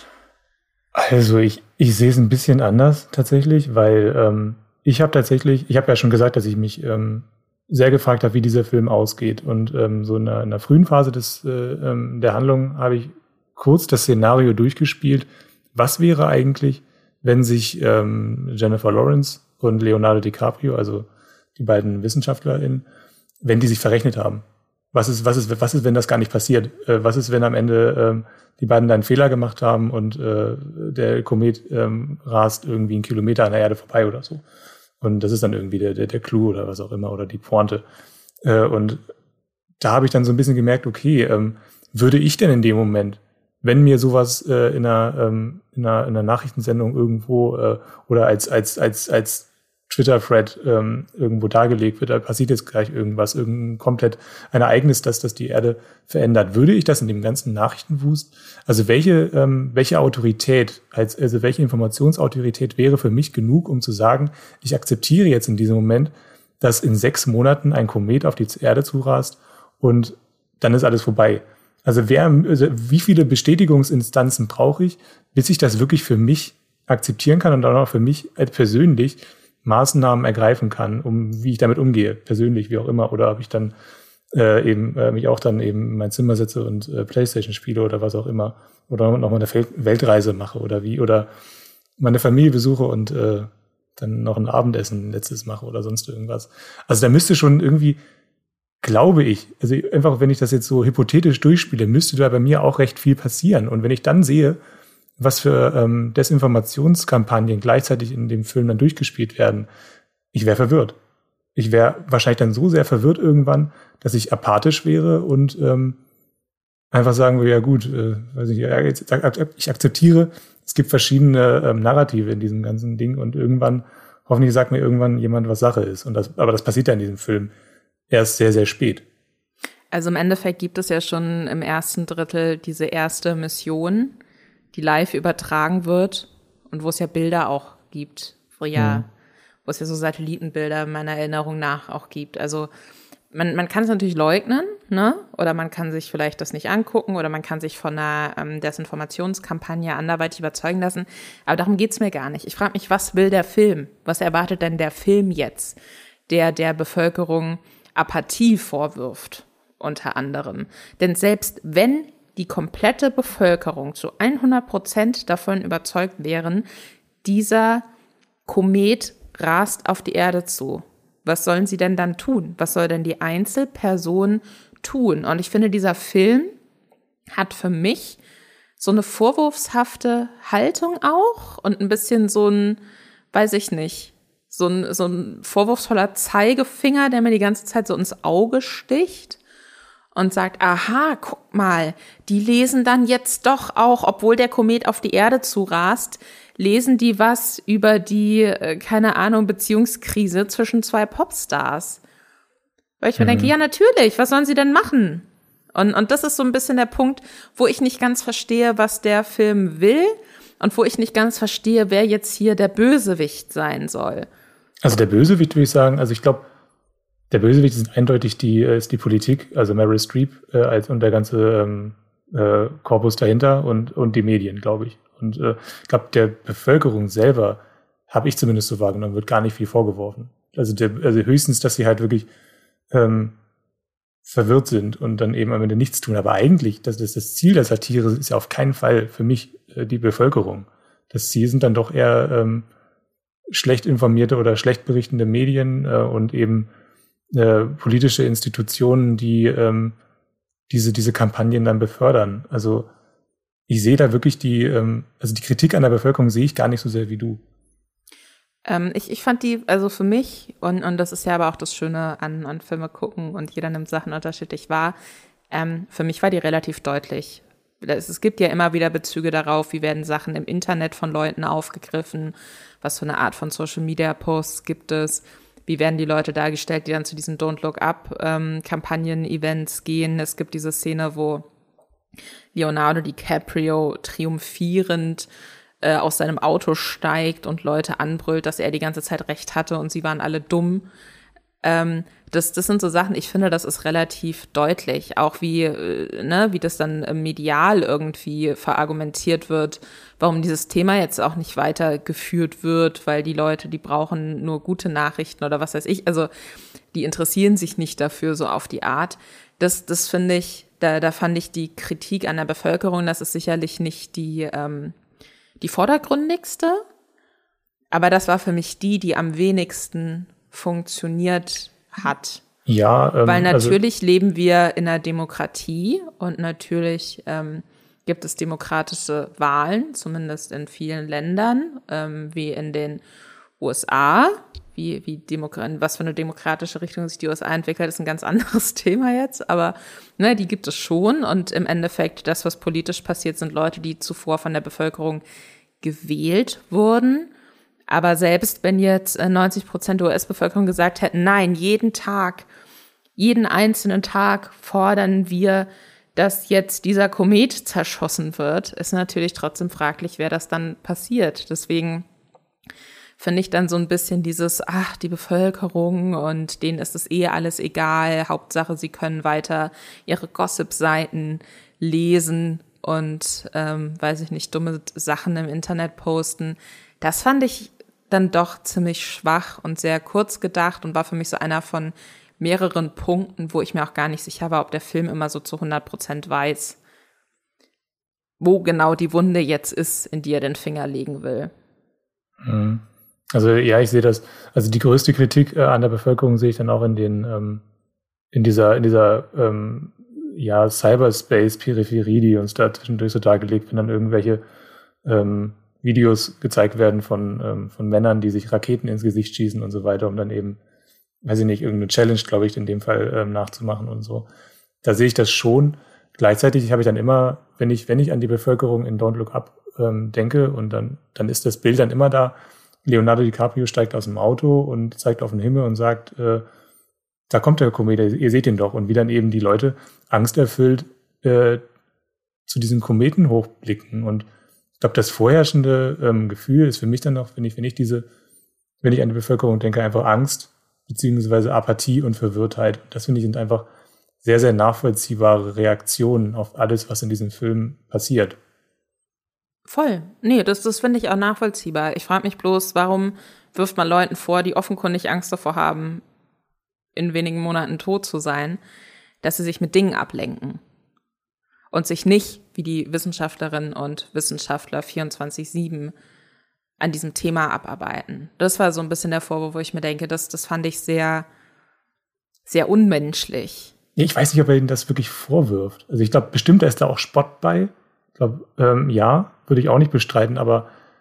Also ich, ich sehe es ein bisschen anders tatsächlich, weil ähm, ich habe tatsächlich, ich habe ja schon gesagt, dass ich mich ähm, sehr gefragt habe, wie dieser Film ausgeht. Und ähm, so in einer, in einer frühen Phase des, äh, ähm, der Handlung habe ich kurz das Szenario durchgespielt. Was wäre eigentlich, wenn sich ähm, Jennifer Lawrence und Leonardo DiCaprio, also die beiden WissenschaftlerInnen, wenn die sich verrechnet haben? Was ist, was ist, was ist, wenn das gar nicht passiert? Äh, was ist, wenn am Ende ähm, die beiden dann einen Fehler gemacht haben und äh, der Komet ähm, rast irgendwie einen Kilometer an der Erde vorbei oder so? Und das ist dann irgendwie der, der, der Clou oder was auch immer oder die Pointe. Äh, und da habe ich dann so ein bisschen gemerkt, okay, ähm, würde ich denn in dem Moment, wenn mir sowas äh, in, einer, ähm, in, einer, in einer Nachrichtensendung irgendwo äh, oder als als als als Twitter-Thread ähm, irgendwo dargelegt wird, da passiert jetzt gleich irgendwas, irgendein komplett ein Ereignis, das das die Erde verändert. Würde ich das in dem ganzen Nachrichtenwust, also welche ähm, welche Autorität, als, also welche Informationsautorität wäre für mich genug, um zu sagen, ich akzeptiere jetzt in diesem Moment, dass in sechs Monaten ein Komet auf die Erde zurast und dann ist alles vorbei. Also wer, also wie viele Bestätigungsinstanzen brauche ich, bis ich das wirklich für mich akzeptieren kann und dann auch für mich persönlich Maßnahmen ergreifen kann, um wie ich damit umgehe, persönlich, wie auch immer, oder ob ich dann äh, eben äh, mich auch dann eben in mein Zimmer setze und äh, Playstation spiele oder was auch immer, oder noch mal eine Fel- Weltreise mache oder wie, oder meine Familie besuche und äh, dann noch ein Abendessen letztes mache oder sonst irgendwas. Also da müsste schon irgendwie, glaube ich, also einfach, wenn ich das jetzt so hypothetisch durchspiele, müsste da bei mir auch recht viel passieren. Und wenn ich dann sehe, was für ähm, Desinformationskampagnen gleichzeitig in dem Film dann durchgespielt werden, ich wäre verwirrt. Ich wäre wahrscheinlich dann so sehr verwirrt irgendwann, dass ich apathisch wäre und ähm, einfach sagen würde, ja gut, äh, weiß ich, ja, jetzt, ich akzeptiere, es gibt verschiedene ähm, Narrative in diesem ganzen Ding und irgendwann, hoffentlich sagt mir irgendwann jemand, was Sache ist. Und das, aber das passiert ja in diesem Film erst sehr, sehr spät. Also im Endeffekt gibt es ja schon im ersten Drittel diese erste Mission, die live übertragen wird und wo es ja Bilder auch gibt, wo ja, mhm. wo es ja so Satellitenbilder meiner Erinnerung nach auch gibt. Also man, man kann es natürlich leugnen, ne? Oder man kann sich vielleicht das nicht angucken oder man kann sich von einer ähm, Desinformationskampagne anderweitig überzeugen lassen. Aber darum geht's mir gar nicht. Ich frage mich, was will der Film? Was erwartet denn der Film jetzt, der der Bevölkerung Apathie vorwirft, unter anderem? Denn selbst wenn die komplette Bevölkerung zu hundert Prozent davon überzeugt wären, dieser Komet rast auf die Erde zu. Was sollen sie denn dann tun? Was soll denn die Einzelperson tun? Und ich finde, dieser Film hat für mich so eine vorwurfshafte Haltung auch und ein bisschen so ein, weiß ich nicht, so ein, so ein vorwurfsvoller Zeigefinger, der mir die ganze Zeit so ins Auge sticht und sagt, aha, guck mal, die lesen dann jetzt doch auch, obwohl der Komet auf die Erde zurast, lesen die was über die, äh, keine Ahnung, Beziehungskrise zwischen zwei Popstars. Weil ich mir mhm. denke, ja, natürlich, was sollen sie denn machen? Und, und das ist so ein bisschen der Punkt, wo ich nicht ganz verstehe, was der Film will und wo ich nicht ganz verstehe, wer jetzt hier der Bösewicht sein soll. Also der Bösewicht, würde ich sagen, also ich glaube, der Bösewicht ist eindeutig die, ist die Politik, also Meryl Streep äh, als, und der ganze ähm, äh, Korpus dahinter und, und die Medien, glaube ich. Und äh, ich glaube, der Bevölkerung selber, habe ich zumindest so wahrgenommen, wird gar nicht viel vorgeworfen. Also, der, also höchstens, dass sie halt wirklich ähm, verwirrt sind und dann eben am Ende nichts tun. Aber eigentlich, das, das, das Ziel der Satire ist ja auf keinen Fall für mich äh, die Bevölkerung. Das Ziel sind dann doch eher ähm, schlecht informierte oder schlecht berichtende Medien äh, und eben äh, politische Institutionen, die ähm, diese diese Kampagnen dann befördern. Also ich sehe da wirklich die, ähm, also die Kritik an der Bevölkerung sehe ich gar nicht so sehr wie du. Ähm, ich, ich fand die, also für mich, und, und das ist ja aber auch das Schöne an, an Filme gucken und jeder nimmt Sachen unterschiedlich wahr, ähm, für mich war die relativ deutlich. Es, es gibt ja immer wieder Bezüge darauf, wie werden Sachen im Internet von Leuten aufgegriffen, was für eine Art von Social-Media-Posts gibt es, wie werden die Leute dargestellt, die dann zu diesen Don't Look Up ähm, Kampagnen, Events gehen. Es gibt diese Szene, wo Leonardo DiCaprio triumphierend äh, aus seinem Auto steigt und Leute anbrüllt, dass er die ganze Zeit recht hatte und sie waren alle dumm. Ähm, das, das sind so Sachen, ich finde, das ist relativ deutlich, auch wie, äh, ne, wie das dann äh, medial irgendwie verargumentiert wird, warum dieses Thema jetzt auch nicht weitergeführt wird, weil die Leute, die brauchen nur gute Nachrichten oder was weiß ich, also die interessieren sich nicht dafür so auf die Art. Das, das finde ich, da, da fand ich die Kritik an der Bevölkerung, das ist sicherlich nicht die, ähm, die vordergründigste, aber das war für mich die, die am wenigsten funktioniert hat. Ja, ähm, weil natürlich also leben wir in einer Demokratie und natürlich ähm, gibt es demokratische Wahlen, zumindest in vielen Ländern, ähm, wie in den U S A. Wie, wie Demo- was für eine demokratische Richtung sich die U S A entwickelt, ist ein ganz anderes Thema jetzt, aber ne, die gibt es schon und im Endeffekt, das, was politisch passiert, sind Leute, die zuvor von der Bevölkerung gewählt wurden. Aber selbst wenn jetzt neunzig Prozent der U S-Bevölkerung gesagt hätten, nein, jeden Tag, jeden einzelnen Tag fordern wir, dass jetzt dieser Komet zerschossen wird, ist natürlich trotzdem fraglich, wer das dann passiert. Deswegen finde ich dann so ein bisschen dieses, ach, die Bevölkerung und denen ist es eh alles egal, Hauptsache, sie können weiter ihre Gossip-Seiten lesen und, ähm, weiß ich nicht, dumme Sachen im Internet posten. Das fand ich dann doch ziemlich schwach und sehr kurz gedacht und war für mich so einer von mehreren Punkten, wo ich mir auch gar nicht sicher war, ob der Film immer so zu hundert Prozent weiß, wo genau die Wunde jetzt ist, in die er den Finger legen will. Also ja, ich sehe das, also die größte Kritik äh, an der Bevölkerung sehe ich dann auch in den, ähm, in dieser, in dieser ähm, ja, Cyberspace-Peripherie, die uns da zwischendurch so dargelegt, wenn dann irgendwelche ähm, Videos gezeigt werden von, ähm, von Männern, die sich Raketen ins Gesicht schießen und so weiter, um dann eben, weiß ich nicht, irgendeine Challenge, glaube ich, in dem Fall ähm, nachzumachen und so. Da sehe ich das schon. Gleichzeitig habe ich dann immer, wenn ich, wenn ich an die Bevölkerung in Don't Look Up ähm, denke und dann, dann ist das Bild dann immer da, Leonardo DiCaprio steigt aus dem Auto und zeigt auf den Himmel und sagt, äh, da kommt der Komet, ihr seht ihn doch. Und wie dann eben die Leute angsterfüllt äh, zu diesem Kometen hochblicken. Und ich glaube, das vorherrschende ähm, Gefühl ist für mich dann noch, wenn ich, wenn ich diese, wenn ich an die Bevölkerung denke, einfach Angst beziehungsweise Apathie und Verwirrtheit. Und das finde ich sind einfach sehr, sehr nachvollziehbare Reaktionen auf alles, was in diesem Film passiert. Voll. Nee, das, das finde ich auch nachvollziehbar. Ich frage mich bloß, warum wirft man Leuten vor, die offenkundig Angst davor haben, in wenigen Monaten tot zu sein, dass sie sich mit Dingen ablenken und sich nicht, wie die Wissenschaftlerinnen und Wissenschaftler vierundzwanzig sieben an diesem Thema abarbeiten. Das war so ein bisschen der Vorwurf, wo ich mir denke, das, das fand ich sehr, sehr unmenschlich. Ich weiß nicht, ob er ihnen das wirklich vorwirft. Also ich glaube, bestimmt ist da auch Spott bei. Ich glaube, ähm, ja, würde ich auch nicht bestreiten, aber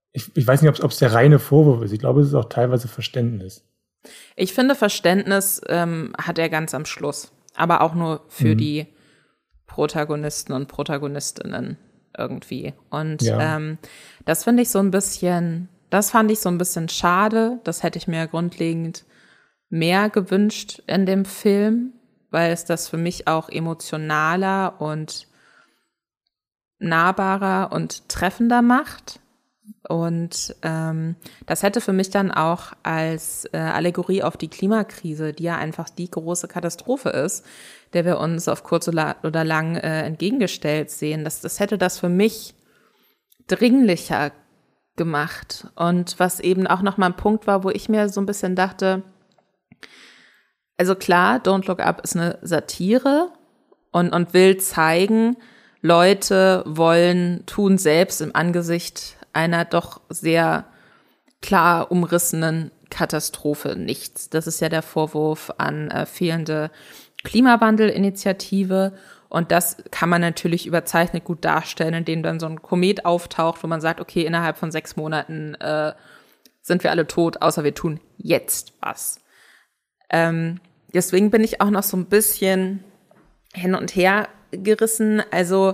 ich, ich weiß nicht, ob es der reine Vorwurf ist. Ich glaube, es ist auch teilweise Verständnis. Ich finde, Verständnis ähm, hat er ganz am Schluss. Aber auch nur für mhm. die Protagonisten und Protagonistinnen irgendwie. Und ja. ähm, das finde ich so ein bisschen, das fand ich so ein bisschen schade. Das hätte ich mir grundlegend mehr gewünscht in dem Film, weil es das für mich auch emotionaler und nahbarer und treffender macht. Und ähm, das hätte für mich dann auch als äh, Allegorie auf die Klimakrise, die ja einfach die große Katastrophe ist, der wir uns auf kurz oder lang äh, entgegengestellt sehen, das, das hätte das für mich dringlicher gemacht. Und was eben auch nochmal ein Punkt war, wo ich mir so ein bisschen dachte, also klar, Don't Look Up ist eine Satire und, und will zeigen, Leute wollen, tun selbst im Angesicht einer doch sehr klar umrissenen Katastrophe nichts. Das ist ja der Vorwurf an äh, fehlende Klimawandelinitiative. Und das kann man natürlich überzeichnet gut darstellen, indem dann so ein Komet auftaucht, wo man sagt, okay, innerhalb von sechs Monaten äh, sind wir alle tot, außer wir tun jetzt was. Ähm, deswegen bin ich auch noch so ein bisschen hin und her gerissen. Also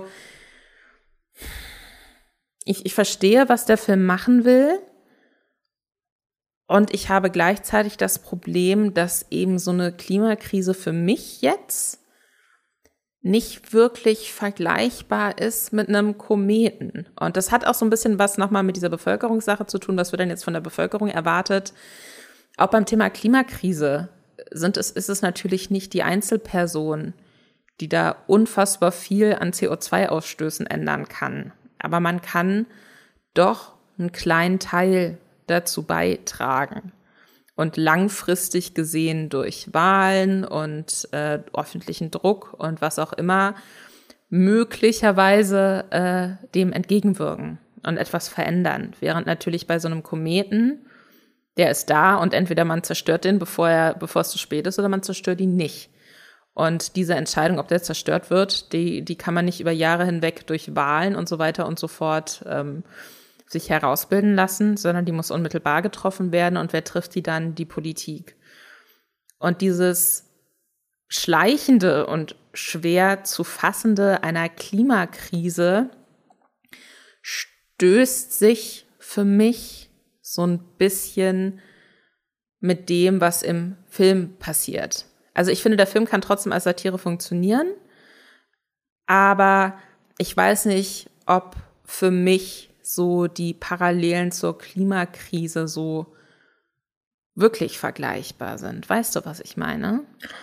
ich, ich verstehe, was der Film machen will. Und ich habe gleichzeitig das Problem, dass eben so eine Klimakrise für mich jetzt nicht wirklich vergleichbar ist mit einem Kometen. Und das hat auch so ein bisschen was nochmal mit dieser Bevölkerungssache zu tun, was wird denn jetzt von der Bevölkerung erwartet. Auch beim Thema Klimakrise sind es, ist es natürlich nicht die Einzelperson, die da unfassbar viel an C O zwei Ausstößen ändern kann. Aber man kann doch einen kleinen Teil dazu beitragen. Und langfristig gesehen durch Wahlen und äh, öffentlichen Druck und was auch immer möglicherweise äh, dem entgegenwirken und etwas verändern. Während natürlich bei so einem Kometen, der ist da und entweder man zerstört den, bevor er, bevor es zu spät ist, oder man zerstört ihn nicht. Und diese Entscheidung, ob der zerstört wird, die, die kann man nicht über Jahre hinweg durch Wahlen und so weiter und so fort ähm, sich herausbilden lassen, sondern die muss unmittelbar getroffen werden. Und wer trifft die dann? Die Politik. Und dieses schleichende und schwer zu fassende einer Klimakrise stößt sich für mich so ein bisschen mit dem, was im Film passiert. Also ich finde, der Film kann trotzdem als Satire funktionieren, aber ich weiß nicht, ob für mich so die Parallelen zur Klimakrise so wirklich vergleichbar sind. Weißt du, was ich meine?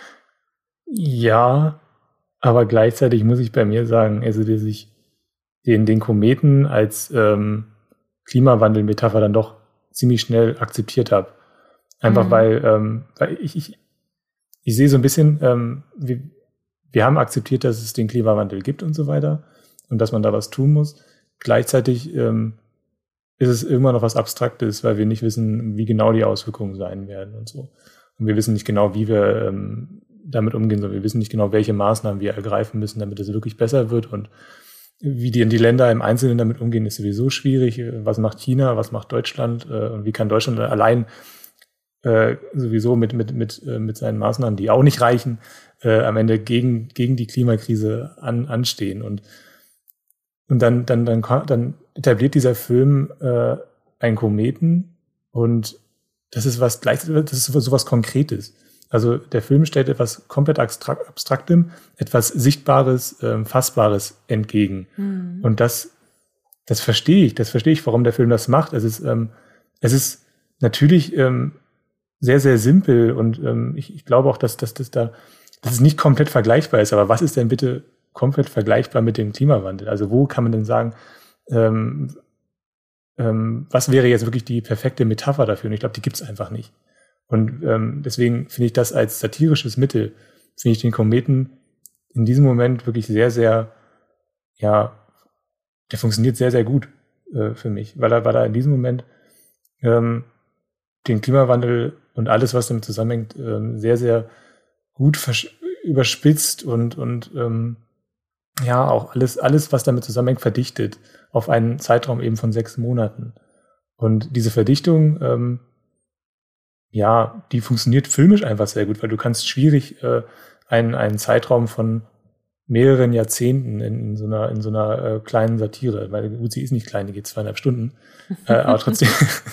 Ja, aber gleichzeitig muss ich bei mir sagen, also dass ich den, den Kometen als ähm, Klimawandelmetapher dann doch ziemlich schnell akzeptiert habe. Einfach mhm. weil, ähm, weil ich, ich, ich sehe so ein bisschen, ähm, wir, wir haben akzeptiert, dass es den Klimawandel gibt und so weiter und dass man da was tun muss. Gleichzeitig ähm, ist es immer noch was Abstraktes, weil wir nicht wissen, wie genau die Auswirkungen sein werden und so. Und wir wissen nicht genau, wie wir ähm, damit umgehen sollen. Wir wissen nicht genau, welche Maßnahmen wir ergreifen müssen, damit es wirklich besser wird. Und wie die, die Länder im Einzelnen damit umgehen, ist sowieso schwierig. Was macht China, was macht Deutschland? Äh, und wie kann Deutschland allein äh, sowieso mit, mit, mit, äh, mit seinen Maßnahmen, die auch nicht reichen, äh, am Ende gegen, gegen die Klimakrise an, anstehen. Und Und dann, dann, dann, dann etabliert dieser Film äh, einen Kometen und das ist was gleichzeitig, das ist so was Konkretes. Also der Film stellt etwas komplett Abstraktem, etwas Sichtbares, ähm, Fassbares entgegen. Mhm. Und das, das verstehe ich, das verstehe ich, warum der Film das macht. Es ist, ähm, es ist natürlich ähm, sehr, sehr simpel und ähm, ich, ich glaube auch, dass, dass, dass da, dass es nicht komplett vergleichbar ist. Aber was ist denn bitte komplett vergleichbar mit dem Klimawandel? Also wo kann man denn sagen, ähm, ähm, was wäre jetzt wirklich die perfekte Metapher dafür? Und ich glaube, die gibt es einfach nicht. Und ähm, deswegen finde ich das als satirisches Mittel, finde ich den Kometen in diesem Moment wirklich sehr, sehr, ja, der funktioniert sehr, sehr gut äh, für mich, weil er, weil er in diesem Moment ähm, den Klimawandel und alles, was damit zusammenhängt, ähm, sehr, sehr gut versch- überspitzt und, und ähm, ja, auch alles, alles, was damit zusammenhängt, verdichtet auf einen Zeitraum eben von sechs Monaten. Und diese Verdichtung, ähm, ja, die funktioniert filmisch einfach sehr gut, weil du kannst schwierig äh, einen, einen Zeitraum von mehreren Jahrzehnten in, in so einer, in so einer äh, kleinen Satire, weil gut, sie ist nicht klein, die geht zweieinhalb Stunden, äh, aber trotzdem,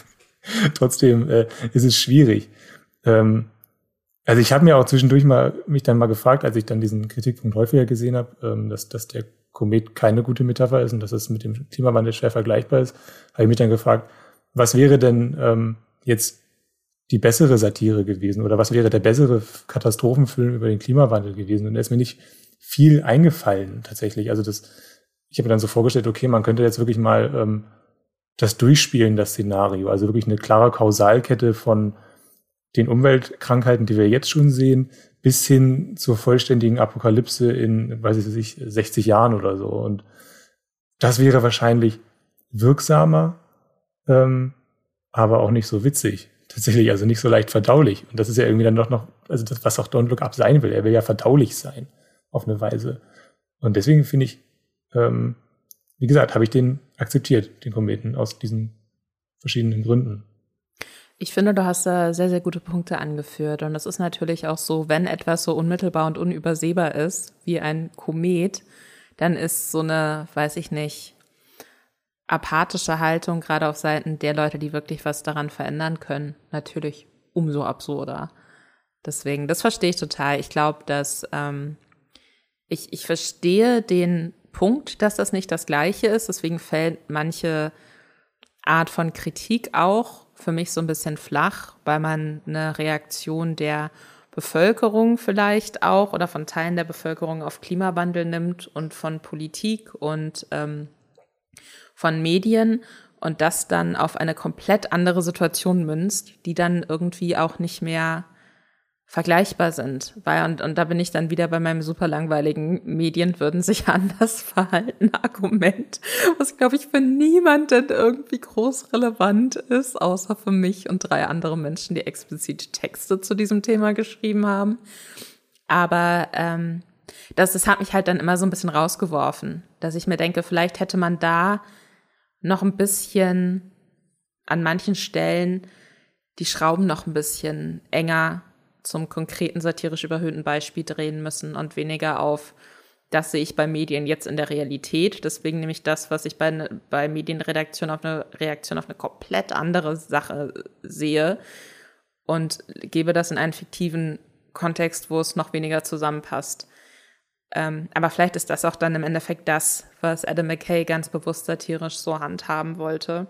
trotzdem äh, ist es schwierig. Ähm, also ich habe mir auch zwischendurch mal mich dann mal gefragt, als ich dann diesen Kritikpunkt häufiger gesehen habe, ähm, dass, dass der Komet keine gute Metapher ist und dass es mit dem Klimawandel schwer vergleichbar ist, habe ich mich dann gefragt, was wäre denn ähm, jetzt die bessere Satire gewesen oder was wäre der bessere Katastrophenfilm über den Klimawandel gewesen? Und da ist mir nicht viel eingefallen tatsächlich. Also das, ich habe mir dann so vorgestellt, okay, man könnte jetzt wirklich mal ähm, das durchspielen, das Szenario. Also wirklich eine klare Kausalkette von den Umweltkrankheiten, die wir jetzt schon sehen, bis hin zur vollständigen Apokalypse in, weiß ich nicht, sechzig Jahren oder so. Und das wäre wahrscheinlich wirksamer, ähm, aber auch nicht so witzig. Tatsächlich, also nicht so leicht verdaulich. Und das ist ja irgendwie dann doch noch, also das, was auch Don't Look Up sein will. Er will ja verdaulich sein, auf eine Weise. Und deswegen finde ich, ähm, wie gesagt, habe ich den akzeptiert, den Kometen, aus diesen verschiedenen Gründen. Ich finde, du hast da sehr, sehr gute Punkte angeführt. Und es ist natürlich auch so, wenn etwas so unmittelbar und unübersehbar ist, wie ein Komet, dann ist so eine, weiß ich nicht, apathische Haltung, gerade auf Seiten der Leute, die wirklich was daran verändern können, natürlich umso absurder. Deswegen, das verstehe ich total. Ich glaube, dass ähm, ich, ich verstehe den Punkt, dass das nicht das Gleiche ist. Deswegen fällt manche Art von Kritik auch für mich so ein bisschen flach, weil man eine Reaktion der Bevölkerung vielleicht auch oder von Teilen der Bevölkerung auf Klimawandel nimmt und von Politik und ähm, von Medien und das dann auf eine komplett andere Situation münzt, die dann irgendwie auch nicht mehr vergleichbar sind. Weil, und, und da bin ich dann wieder bei meinem super langweiligen Medien würden sich anders verhalten Argument, was, glaube ich, für niemanden irgendwie groß relevant ist, außer für mich und drei andere Menschen, die explizit Texte zu diesem Thema geschrieben haben. Aber ähm, das, das hat mich halt dann immer so ein bisschen rausgeworfen, dass ich mir denke, vielleicht hätte man da noch ein bisschen an manchen Stellen die Schrauben noch ein bisschen enger zum konkreten satirisch überhöhten Beispiel drehen müssen und weniger auf, das sehe ich bei Medien jetzt in der Realität. Deswegen nehme ich das, was ich bei, bei Medienredaktion auf eine Reaktion auf eine komplett andere Sache sehe und gebe das in einen fiktiven Kontext, wo es noch weniger zusammenpasst. Ähm, aber vielleicht ist das auch dann im Endeffekt das, was Adam McKay ganz bewusst satirisch so handhaben wollte.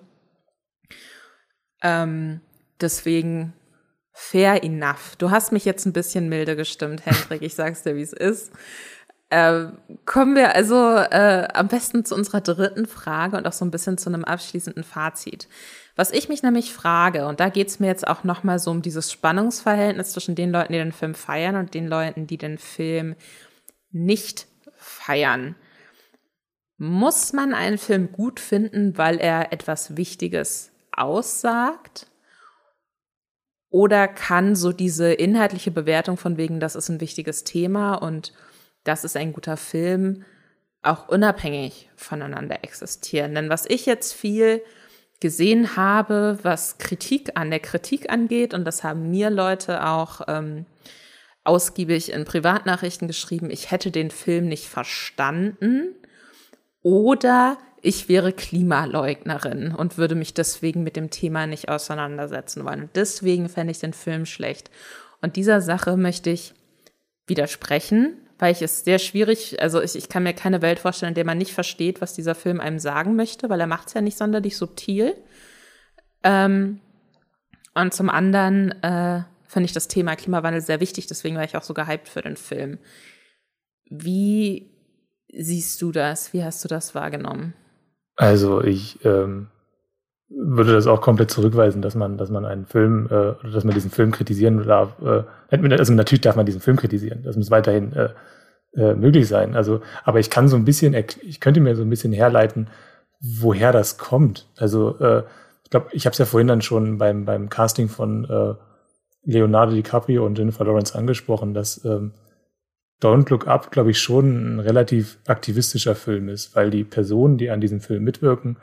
Ähm, deswegen fair enough. Du hast mich jetzt ein bisschen milde gestimmt, Hendrik. Ich sag's dir, wie es ist. Äh, kommen wir also äh, am besten zu unserer dritten Frage und auch so ein bisschen zu einem abschließenden Fazit. Was ich mich nämlich frage, und da geht's mir jetzt auch nochmal so um dieses Spannungsverhältnis zwischen den Leuten, die den Film feiern und den Leuten, die den Film nicht feiern. Muss man einen Film gut finden, weil er etwas Wichtiges aussagt? Oder kann so diese inhaltliche Bewertung von wegen, das ist ein wichtiges Thema und das ist ein guter Film, auch unabhängig voneinander existieren? Denn was ich jetzt viel gesehen habe, was Kritik an der Kritik angeht, und das haben mir Leute auch ähm, ausgiebig in Privatnachrichten geschrieben, ich hätte den Film nicht verstanden oder ich wäre Klimaleugnerin und würde mich deswegen mit dem Thema nicht auseinandersetzen wollen. Und deswegen fände ich den Film schlecht. Und dieser Sache möchte ich widersprechen, weil ich es sehr schwierig, also ich, ich kann mir keine Welt vorstellen, in der man nicht versteht, was dieser Film einem sagen möchte, weil er macht es ja nicht sonderlich subtil. Ähm, und zum anderen äh, finde ich das Thema Klimawandel sehr wichtig, deswegen war ich auch so gehypt für den Film. Wie siehst du das? Wie hast du das wahrgenommen? Also ich ähm, würde das auch komplett zurückweisen, dass man, dass man einen Film, äh, oder dass man diesen Film kritisieren darf. Äh, also natürlich darf man diesen Film kritisieren. Das muss weiterhin äh, äh, möglich sein. Also, aber ich kann so ein bisschen, ich könnte mir so ein bisschen herleiten, woher das kommt. Also äh, ich glaube, ich habe es ja vorhin dann schon beim beim Casting von äh, Leonardo DiCaprio und Jennifer Lawrence angesprochen, dass ähm, Don't Look Up, glaube ich, schon ein relativ aktivistischer Film ist, weil die Personen, die an diesem Film mitwirken,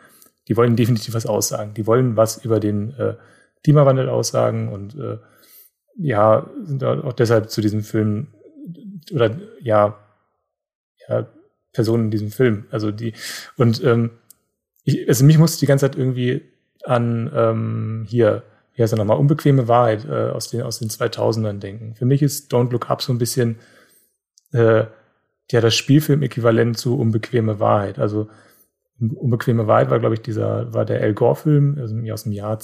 die wollen definitiv was aussagen. Die wollen was über den äh, Klimawandel aussagen und äh, ja, sind auch deshalb zu diesem Film oder ja, ja, Personen in diesem Film. Also die, und ähm, ich, also mich musste die ganze Zeit irgendwie an ähm, hier, wie heißt er nochmal, Unbequeme Wahrheit äh, aus den aus den zweitausendern denken. Für mich ist Don't Look Up so ein bisschen äh, ja das Spielfilm-Äquivalent zu Unbequeme Wahrheit. Also Unbequeme Wahrheit war, glaube ich, dieser war der Al Gore-Film also aus dem Jahr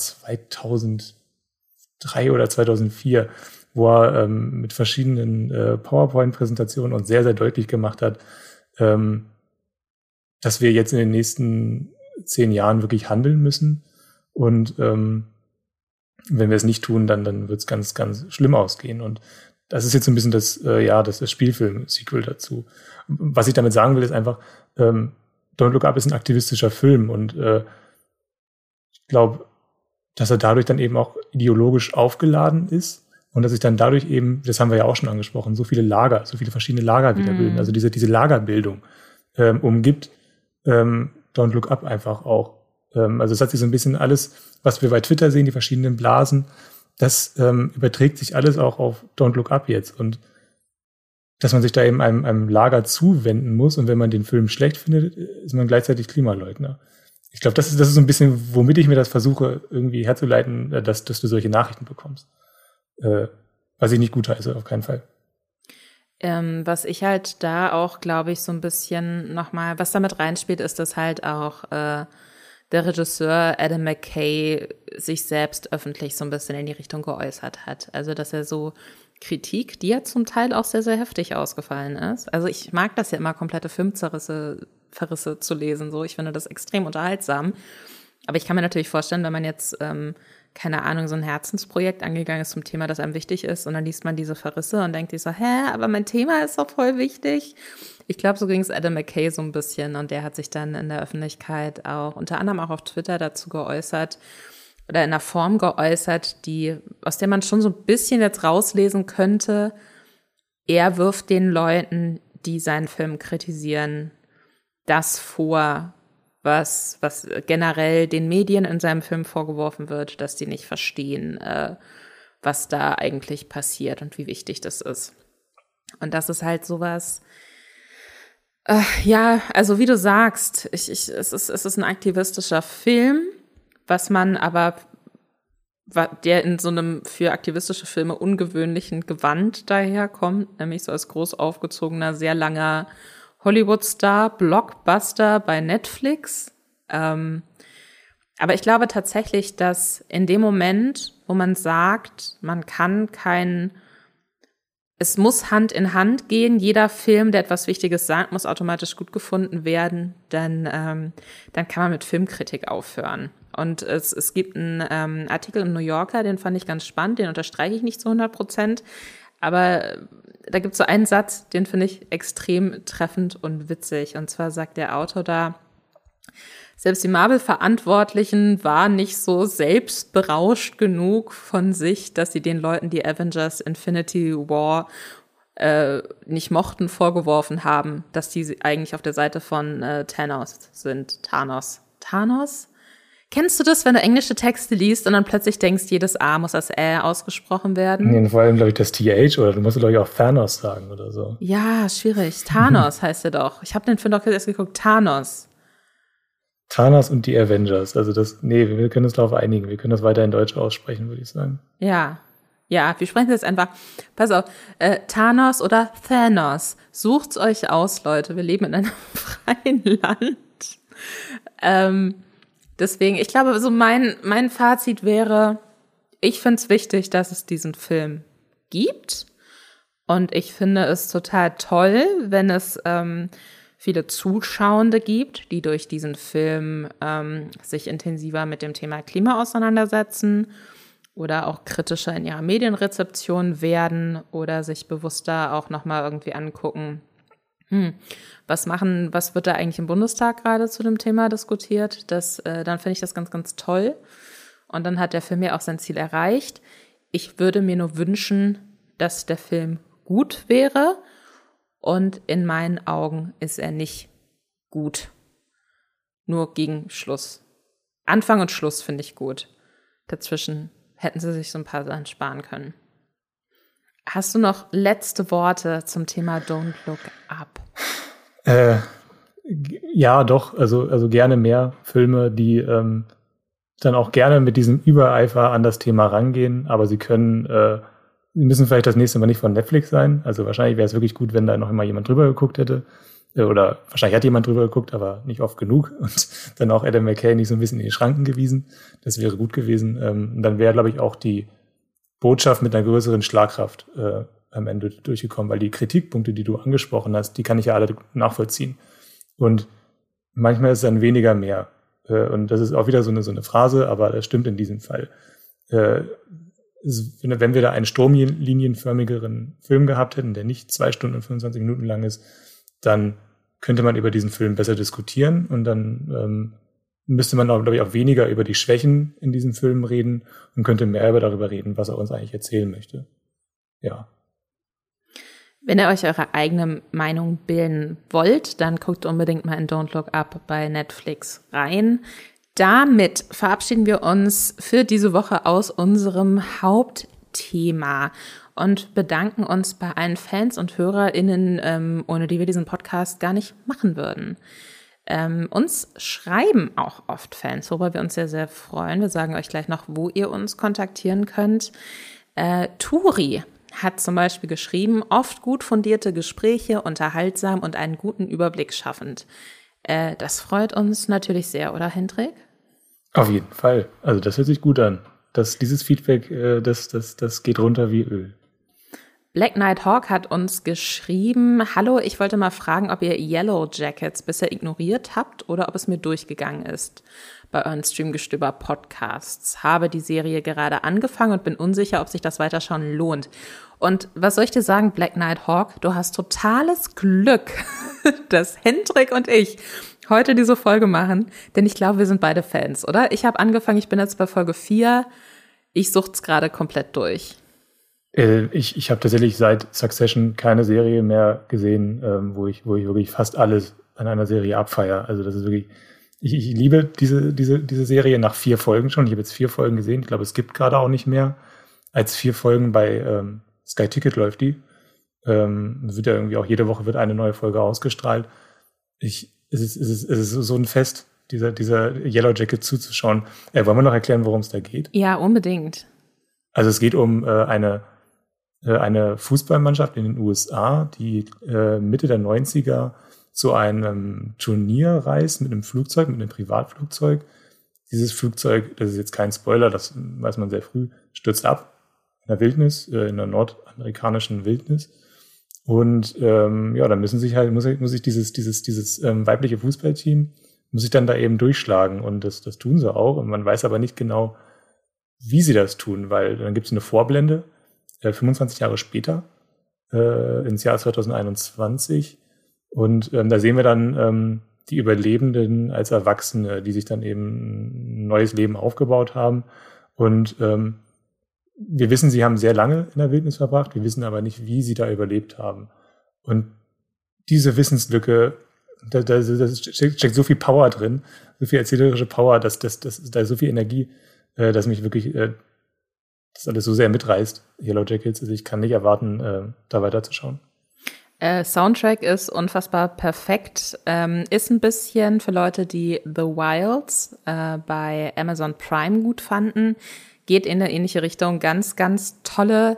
zweitausenddrei oder zweitausendvier, wo er ähm, mit verschiedenen äh, PowerPoint-Präsentationen uns sehr, sehr deutlich gemacht hat, ähm, dass wir jetzt in den nächsten zehn Jahren wirklich handeln müssen. Und ähm, wenn wir es nicht tun, dann, dann wird es ganz, ganz schlimm ausgehen. Und das ist jetzt so ein bisschen das, äh, ja, das, das Spielfilm-Sequel dazu. Was ich damit sagen will, ist einfach, ähm, Don't Look Up ist ein aktivistischer Film und äh, ich glaube, dass er dadurch dann eben auch ideologisch aufgeladen ist und dass sich dann dadurch eben, das haben wir ja auch schon angesprochen, so viele Lager, so viele verschiedene Lager wieder bilden, mm. also diese, diese Lagerbildung ähm, umgibt ähm, Don't Look Up einfach auch. Ähm, also es hat sich so ein bisschen alles, was wir bei Twitter sehen, die verschiedenen Blasen, das ähm, überträgt sich alles auch auf Don't Look Up jetzt und dass man sich da eben einem, einem Lager zuwenden muss und wenn man den Film schlecht findet, ist man gleichzeitig Klimaleugner. Ich glaube, das ist, das ist so ein bisschen, womit ich mir das versuche, irgendwie herzuleiten, dass, dass du solche Nachrichten bekommst. Äh, was ich nicht gut heiße, auf keinen Fall. Ähm, was ich halt da auch, glaube ich, so ein bisschen nochmal, was damit reinspielt, ist, dass halt auch äh, der Regisseur Adam McKay sich selbst öffentlich so ein bisschen in die Richtung geäußert hat. Also, dass er so Kritik, die ja zum Teil auch sehr, sehr heftig ausgefallen ist. Also ich mag das ja immer, komplette Filmzerrisse Verrisse zu lesen. So, ich finde das extrem unterhaltsam. Aber ich kann mir natürlich vorstellen, wenn man jetzt, ähm, keine Ahnung, so ein Herzensprojekt angegangen ist zum Thema, das einem wichtig ist, und dann liest man diese Verrisse und denkt sich so, hä, aber mein Thema ist doch voll wichtig. Ich glaube, so ging es Adam McKay so ein bisschen und der hat sich dann in der Öffentlichkeit auch, unter anderem auch auf Twitter dazu geäußert, oder in einer Form geäußert, die, aus der man schon so ein bisschen jetzt rauslesen könnte, er wirft den Leuten, die seinen Film kritisieren, das vor, was, was generell den Medien in seinem Film vorgeworfen wird, dass die nicht verstehen, äh, was da eigentlich passiert und wie wichtig das ist. Und das ist halt sowas, äh, ja, also wie du sagst, ich, ich, es ist, es ist ein aktivistischer Film, was man aber, der in so einem für aktivistische Filme ungewöhnlichen Gewand daherkommt, nämlich so als groß aufgezogener, sehr langer Hollywood-Star, Blockbuster bei Netflix. Ähm, aber ich glaube tatsächlich, dass in dem Moment, wo man sagt, man kann kein, es muss Hand in Hand gehen, jeder Film, der etwas Wichtiges sagt, muss automatisch gut gefunden werden, dann, ähm, dann kann man mit Filmkritik aufhören. Und es, es gibt einen ähm, Artikel im New Yorker, den fand ich ganz spannend, den unterstreiche ich nicht zu hundert Prozent, aber da gibt es so einen Satz, den finde ich extrem treffend und witzig. Und zwar sagt der Autor da, selbst die Marvel-Verantwortlichen waren nicht so selbstberauscht genug von sich, dass sie den Leuten, die Avengers Infinity War äh, nicht mochten, vorgeworfen haben, dass die eigentlich auf der Seite von äh, Thanos sind. Thanos. Thanos? Kennst du das, wenn du englische Texte liest und dann plötzlich denkst, jedes A muss als Ä ausgesprochen werden? Nee, vor allem, glaube ich, das T H oder du musst, glaube ich, auch Thanos sagen oder so. Ja, schwierig. Thanos heißt er doch. Ich habe den Film doch erst geguckt. Thanos. Thanos und die Avengers. Also das, nee, wir können uns darauf einigen. Wir können das weiter in Deutsch aussprechen, würde ich sagen. Ja. Ja, wir sprechen jetzt einfach. Pass auf. Äh, Thanos oder Thanos. Sucht's euch aus, Leute. Wir leben in einem freien Land. Ähm, Deswegen, ich glaube, so mein, mein Fazit wäre, ich finde es wichtig, dass es diesen Film gibt. Und ich finde es total toll, wenn es ähm, viele Zuschauende gibt, die durch diesen Film ähm, sich intensiver mit dem Thema Klima auseinandersetzen oder auch kritischer in ihrer Medienrezeption werden oder sich bewusster auch nochmal irgendwie angucken, Hm. Was machen, was wird da eigentlich im Bundestag gerade zu dem Thema diskutiert? Das, äh, dann finde ich das ganz, ganz toll. Und dann hat der Film ja auch sein Ziel erreicht. Ich würde mir nur wünschen, dass der Film gut wäre. Und in meinen Augen ist er nicht gut. Nur gegen Schluss Anfang und Schluss finde ich gut. Dazwischen hätten sie sich so ein paar Sachen sparen können. Hast du noch letzte Worte zum Thema Don't Look Up? Äh, ja, doch. Also, also gerne mehr Filme, die ähm, dann auch gerne mit diesem Übereifer an das Thema rangehen. Aber sie können, äh, sie müssen vielleicht das nächste Mal nicht von Netflix sein. Also wahrscheinlich wäre es wirklich gut, wenn da noch immer jemand drüber geguckt hätte. Oder wahrscheinlich hat jemand drüber geguckt, aber nicht oft genug. Und dann auch Adam McKay nicht so ein bisschen in die Schranken gewiesen. Das wäre gut gewesen. Ähm, und dann wäre, glaube ich, auch die Botschaft mit einer größeren Schlagkraft äh, am Ende durchgekommen. Weil die Kritikpunkte, die du angesprochen hast, die kann ich ja alle nachvollziehen. Und manchmal ist es dann weniger mehr. Äh, und das ist auch wieder so eine, so eine Phrase, aber das stimmt in diesem Fall. Äh, wenn wir da einen stromlinienförmigeren Film gehabt hätten, der nicht zwei Stunden und fünfundzwanzig Minuten lang ist, dann könnte man über diesen Film besser diskutieren und dann ähm, müsste man auch, glaube ich, auch weniger über die Schwächen in diesem Film reden und könnte mehr darüber reden, was er uns eigentlich erzählen möchte. Ja. Wenn ihr euch eure eigene Meinung bilden wollt, dann guckt unbedingt mal in Don't Look Up bei Netflix rein. Damit verabschieden wir uns für diese Woche aus unserem Hauptthema und bedanken uns bei allen Fans und HörerInnen, ähm, ohne die wir diesen Podcast gar nicht machen würden. Ähm, uns schreiben auch oft Fans, worüber wir uns sehr, sehr freuen. Wir sagen euch gleich noch, wo ihr uns kontaktieren könnt. Äh, Turi hat zum Beispiel geschrieben, oft gut fundierte Gespräche, unterhaltsam und einen guten Überblick schaffend. Äh, das freut uns natürlich sehr, oder Hendrik? Auf jeden Fall. Also das hört sich gut an. Das, dieses Feedback, äh, das, das, das geht runter wie Öl. Black Knight Hawk hat uns geschrieben, hallo, ich wollte mal fragen, ob ihr Yellow Jackets bisher ignoriert habt oder ob es mir durchgegangen ist bei euren Streamgestöber-Podcasts. Habe die Serie gerade angefangen und bin unsicher, ob sich das Weiterschauen lohnt. Und was soll ich dir sagen, Black Knight Hawk? Du hast totales Glück, dass Hendrik und ich heute diese Folge machen, denn ich glaube, wir sind beide Fans, oder? Ich habe angefangen, ich bin jetzt bei Folge vier, ich sucht's gerade komplett durch. Äh, ich ich habe tatsächlich seit Succession keine Serie mehr gesehen, ähm, wo ich wo ich wirklich fast alles an einer Serie abfeiere. Also das ist wirklich, ich, ich liebe diese diese diese Serie nach vier Folgen schon. Ich habe jetzt vier Folgen gesehen. Ich glaube, es gibt gerade auch nicht mehr als vier Folgen bei ähm, Sky Ticket läuft die. Ähm, wird ja irgendwie auch jede Woche wird eine neue Folge ausgestrahlt. Ich es ist es ist es ist so ein Fest, dieser dieser Yellow Jacket zuzuschauen. Äh, wollen wir noch erklären, worum es da geht? Ja, unbedingt. Also es geht um äh, eine äh, eine Fußballmannschaft in den U S A, die äh, Mitte der neunziger zu einem Turnier reist mit einem Flugzeug, mit einem Privatflugzeug. Dieses Flugzeug, das ist jetzt kein Spoiler, das weiß man sehr früh, stürzt ab in der Wildnis, äh, in der nordamerikanischen Wildnis. Und ähm, ja, dann müssen sich halt, muss, muss sich dieses, dieses, dieses ähm, weibliche Fußballteam, muss sich dann da eben durchschlagen. Und das, das tun sie auch. Und man weiß aber nicht genau, wie sie das tun, weil dann gibt es eine Vorblende, äh, fünfundzwanzig Jahre später, äh, ins Jahr zwanzig einundzwanzig. Und ähm, da sehen wir dann ähm, die Überlebenden als Erwachsene, die sich dann eben ein neues Leben aufgebaut haben. Und ähm, wir wissen, sie haben sehr lange in der Wildnis verbracht, wir wissen aber nicht, wie sie da überlebt haben. Und diese Wissenslücke, da, da, da steckt so viel Power drin, so viel erzählerische Power, dass, dass, dass da ist so viel Energie, äh, dass mich wirklich äh, das alles so sehr mitreißt, Yellow Jackets. Also ich kann nicht erwarten, äh, da weiterzuschauen. Äh, Soundtrack ist unfassbar perfekt. Ähm, ist ein bisschen für Leute, die The Wilds äh, bei Amazon Prime gut fanden. Geht in eine ähnliche Richtung. Ganz, ganz tolle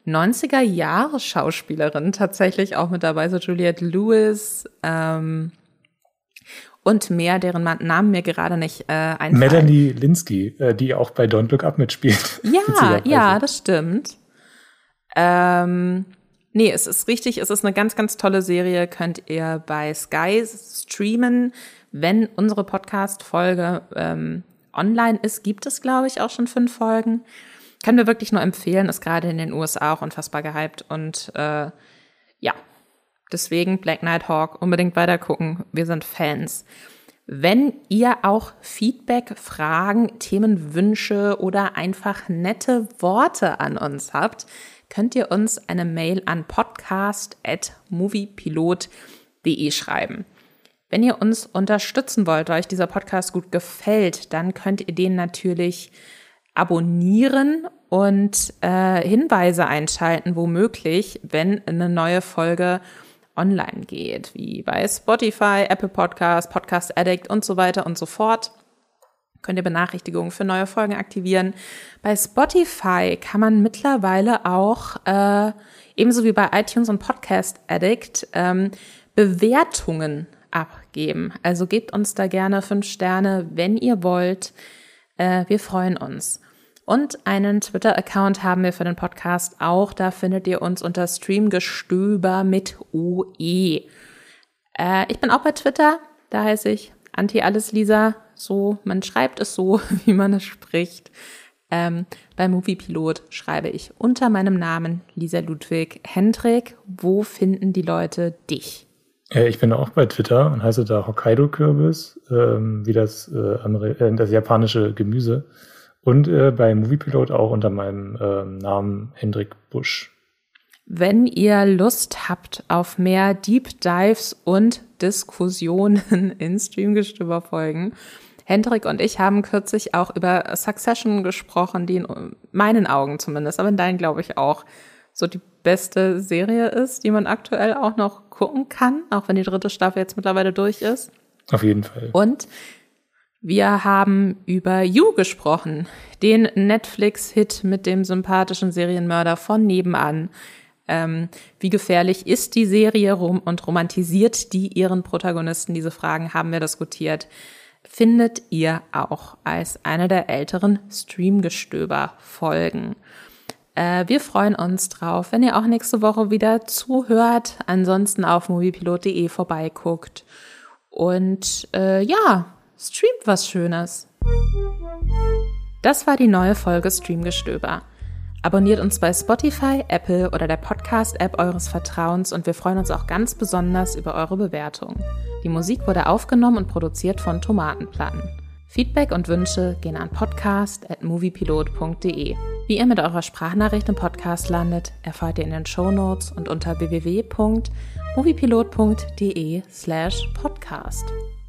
neunziger-Jahre-Schauspielerin tatsächlich auch mit dabei. So Juliette Lewis ähm, und mehr, deren Namen mir gerade nicht äh, einfallen. Melanie Linsky, äh, die auch bei Don't Look Up mitspielt. Ja, ja, das stimmt. Ähm, nee, es ist richtig. Es ist eine ganz, ganz tolle Serie. Könnt ihr bei Sky streamen. Wenn unsere Podcast-Folge ähm, online ist, gibt es, glaube ich, auch schon fünf Folgen. Können wir wirklich nur empfehlen, ist gerade in den U S A auch unfassbar gehypt. Und äh, ja, deswegen Black Knight Hawk, unbedingt weiter gucken. Wir sind Fans. Wenn ihr auch Feedback, Fragen, Themenwünsche oder einfach nette Worte an uns habt, könnt ihr uns eine Mail an podcast at moviepilot punkt de schreiben. Wenn ihr uns unterstützen wollt, weil euch dieser Podcast gut gefällt, dann könnt ihr den natürlich abonnieren und äh, Hinweise einschalten, womöglich, wenn eine neue Folge online geht, wie bei Spotify, Apple Podcast, Podcast Addict und so weiter und so fort. Könnt ihr Benachrichtigungen für neue Folgen aktivieren. Bei Spotify kann man mittlerweile auch, äh, ebenso wie bei iTunes und Podcast Addict, ähm, Bewertungen abgeben. Also gebt uns da gerne fünf Sterne, wenn ihr wollt. Äh, wir freuen uns. Und einen Twitter-Account haben wir für den Podcast auch. Da findet ihr uns unter Streamgestöber mit O E. Äh, ich bin auch bei Twitter. Da heiße ich Anti-Alles-Lisa. So, man schreibt es so, wie man es spricht. Ähm, bei Moviepilot schreibe ich unter meinem Namen Lisa Ludwig. Hendrik, wo finden die Leute dich? Ich bin auch bei Twitter und heiße da Hokkaido-Kürbis, ähm, wie das, äh, Ameri- äh, das japanische Gemüse. Und äh, bei Moviepilot auch unter meinem äh, Namen Hendrik Busch. Wenn ihr Lust habt auf mehr Deep Dives und Diskussionen in Streamgestöber-Folgen, Hendrik und ich haben kürzlich auch über Succession gesprochen, die in meinen Augen zumindest, aber in deinen glaube ich auch, so die beste Serie ist, die man aktuell auch noch gucken kann, auch wenn die dritte Staffel jetzt mittlerweile durch ist. Auf jeden Fall. Und wir haben über You gesprochen, den Netflix-Hit mit dem sympathischen Serienmörder von nebenan. Ähm, wie gefährlich ist die Serie rum und romantisiert die ihren Protagonisten? Diese Fragen haben wir diskutiert. Findet ihr auch als eine der älteren Streamgestöber-Folgen. Äh, wir freuen uns drauf, wenn ihr auch nächste Woche wieder zuhört, ansonsten auf moviepilot punkt de vorbeiguckt und äh, ja, streamt was Schönes. Das war die neue Folge Streamgestöber. Abonniert uns bei Spotify, Apple oder der Podcast-App eures Vertrauens und wir freuen uns auch ganz besonders über eure Bewertung. Die Musik wurde aufgenommen und produziert von Tomatenplatten. Feedback und Wünsche gehen an podcast at moviepilot punkt de. Wie ihr mit eurer Sprachnachricht im Podcast landet, erfahrt ihr in den Shownotes und unter w w w punkt moviepilot punkt de slash podcast.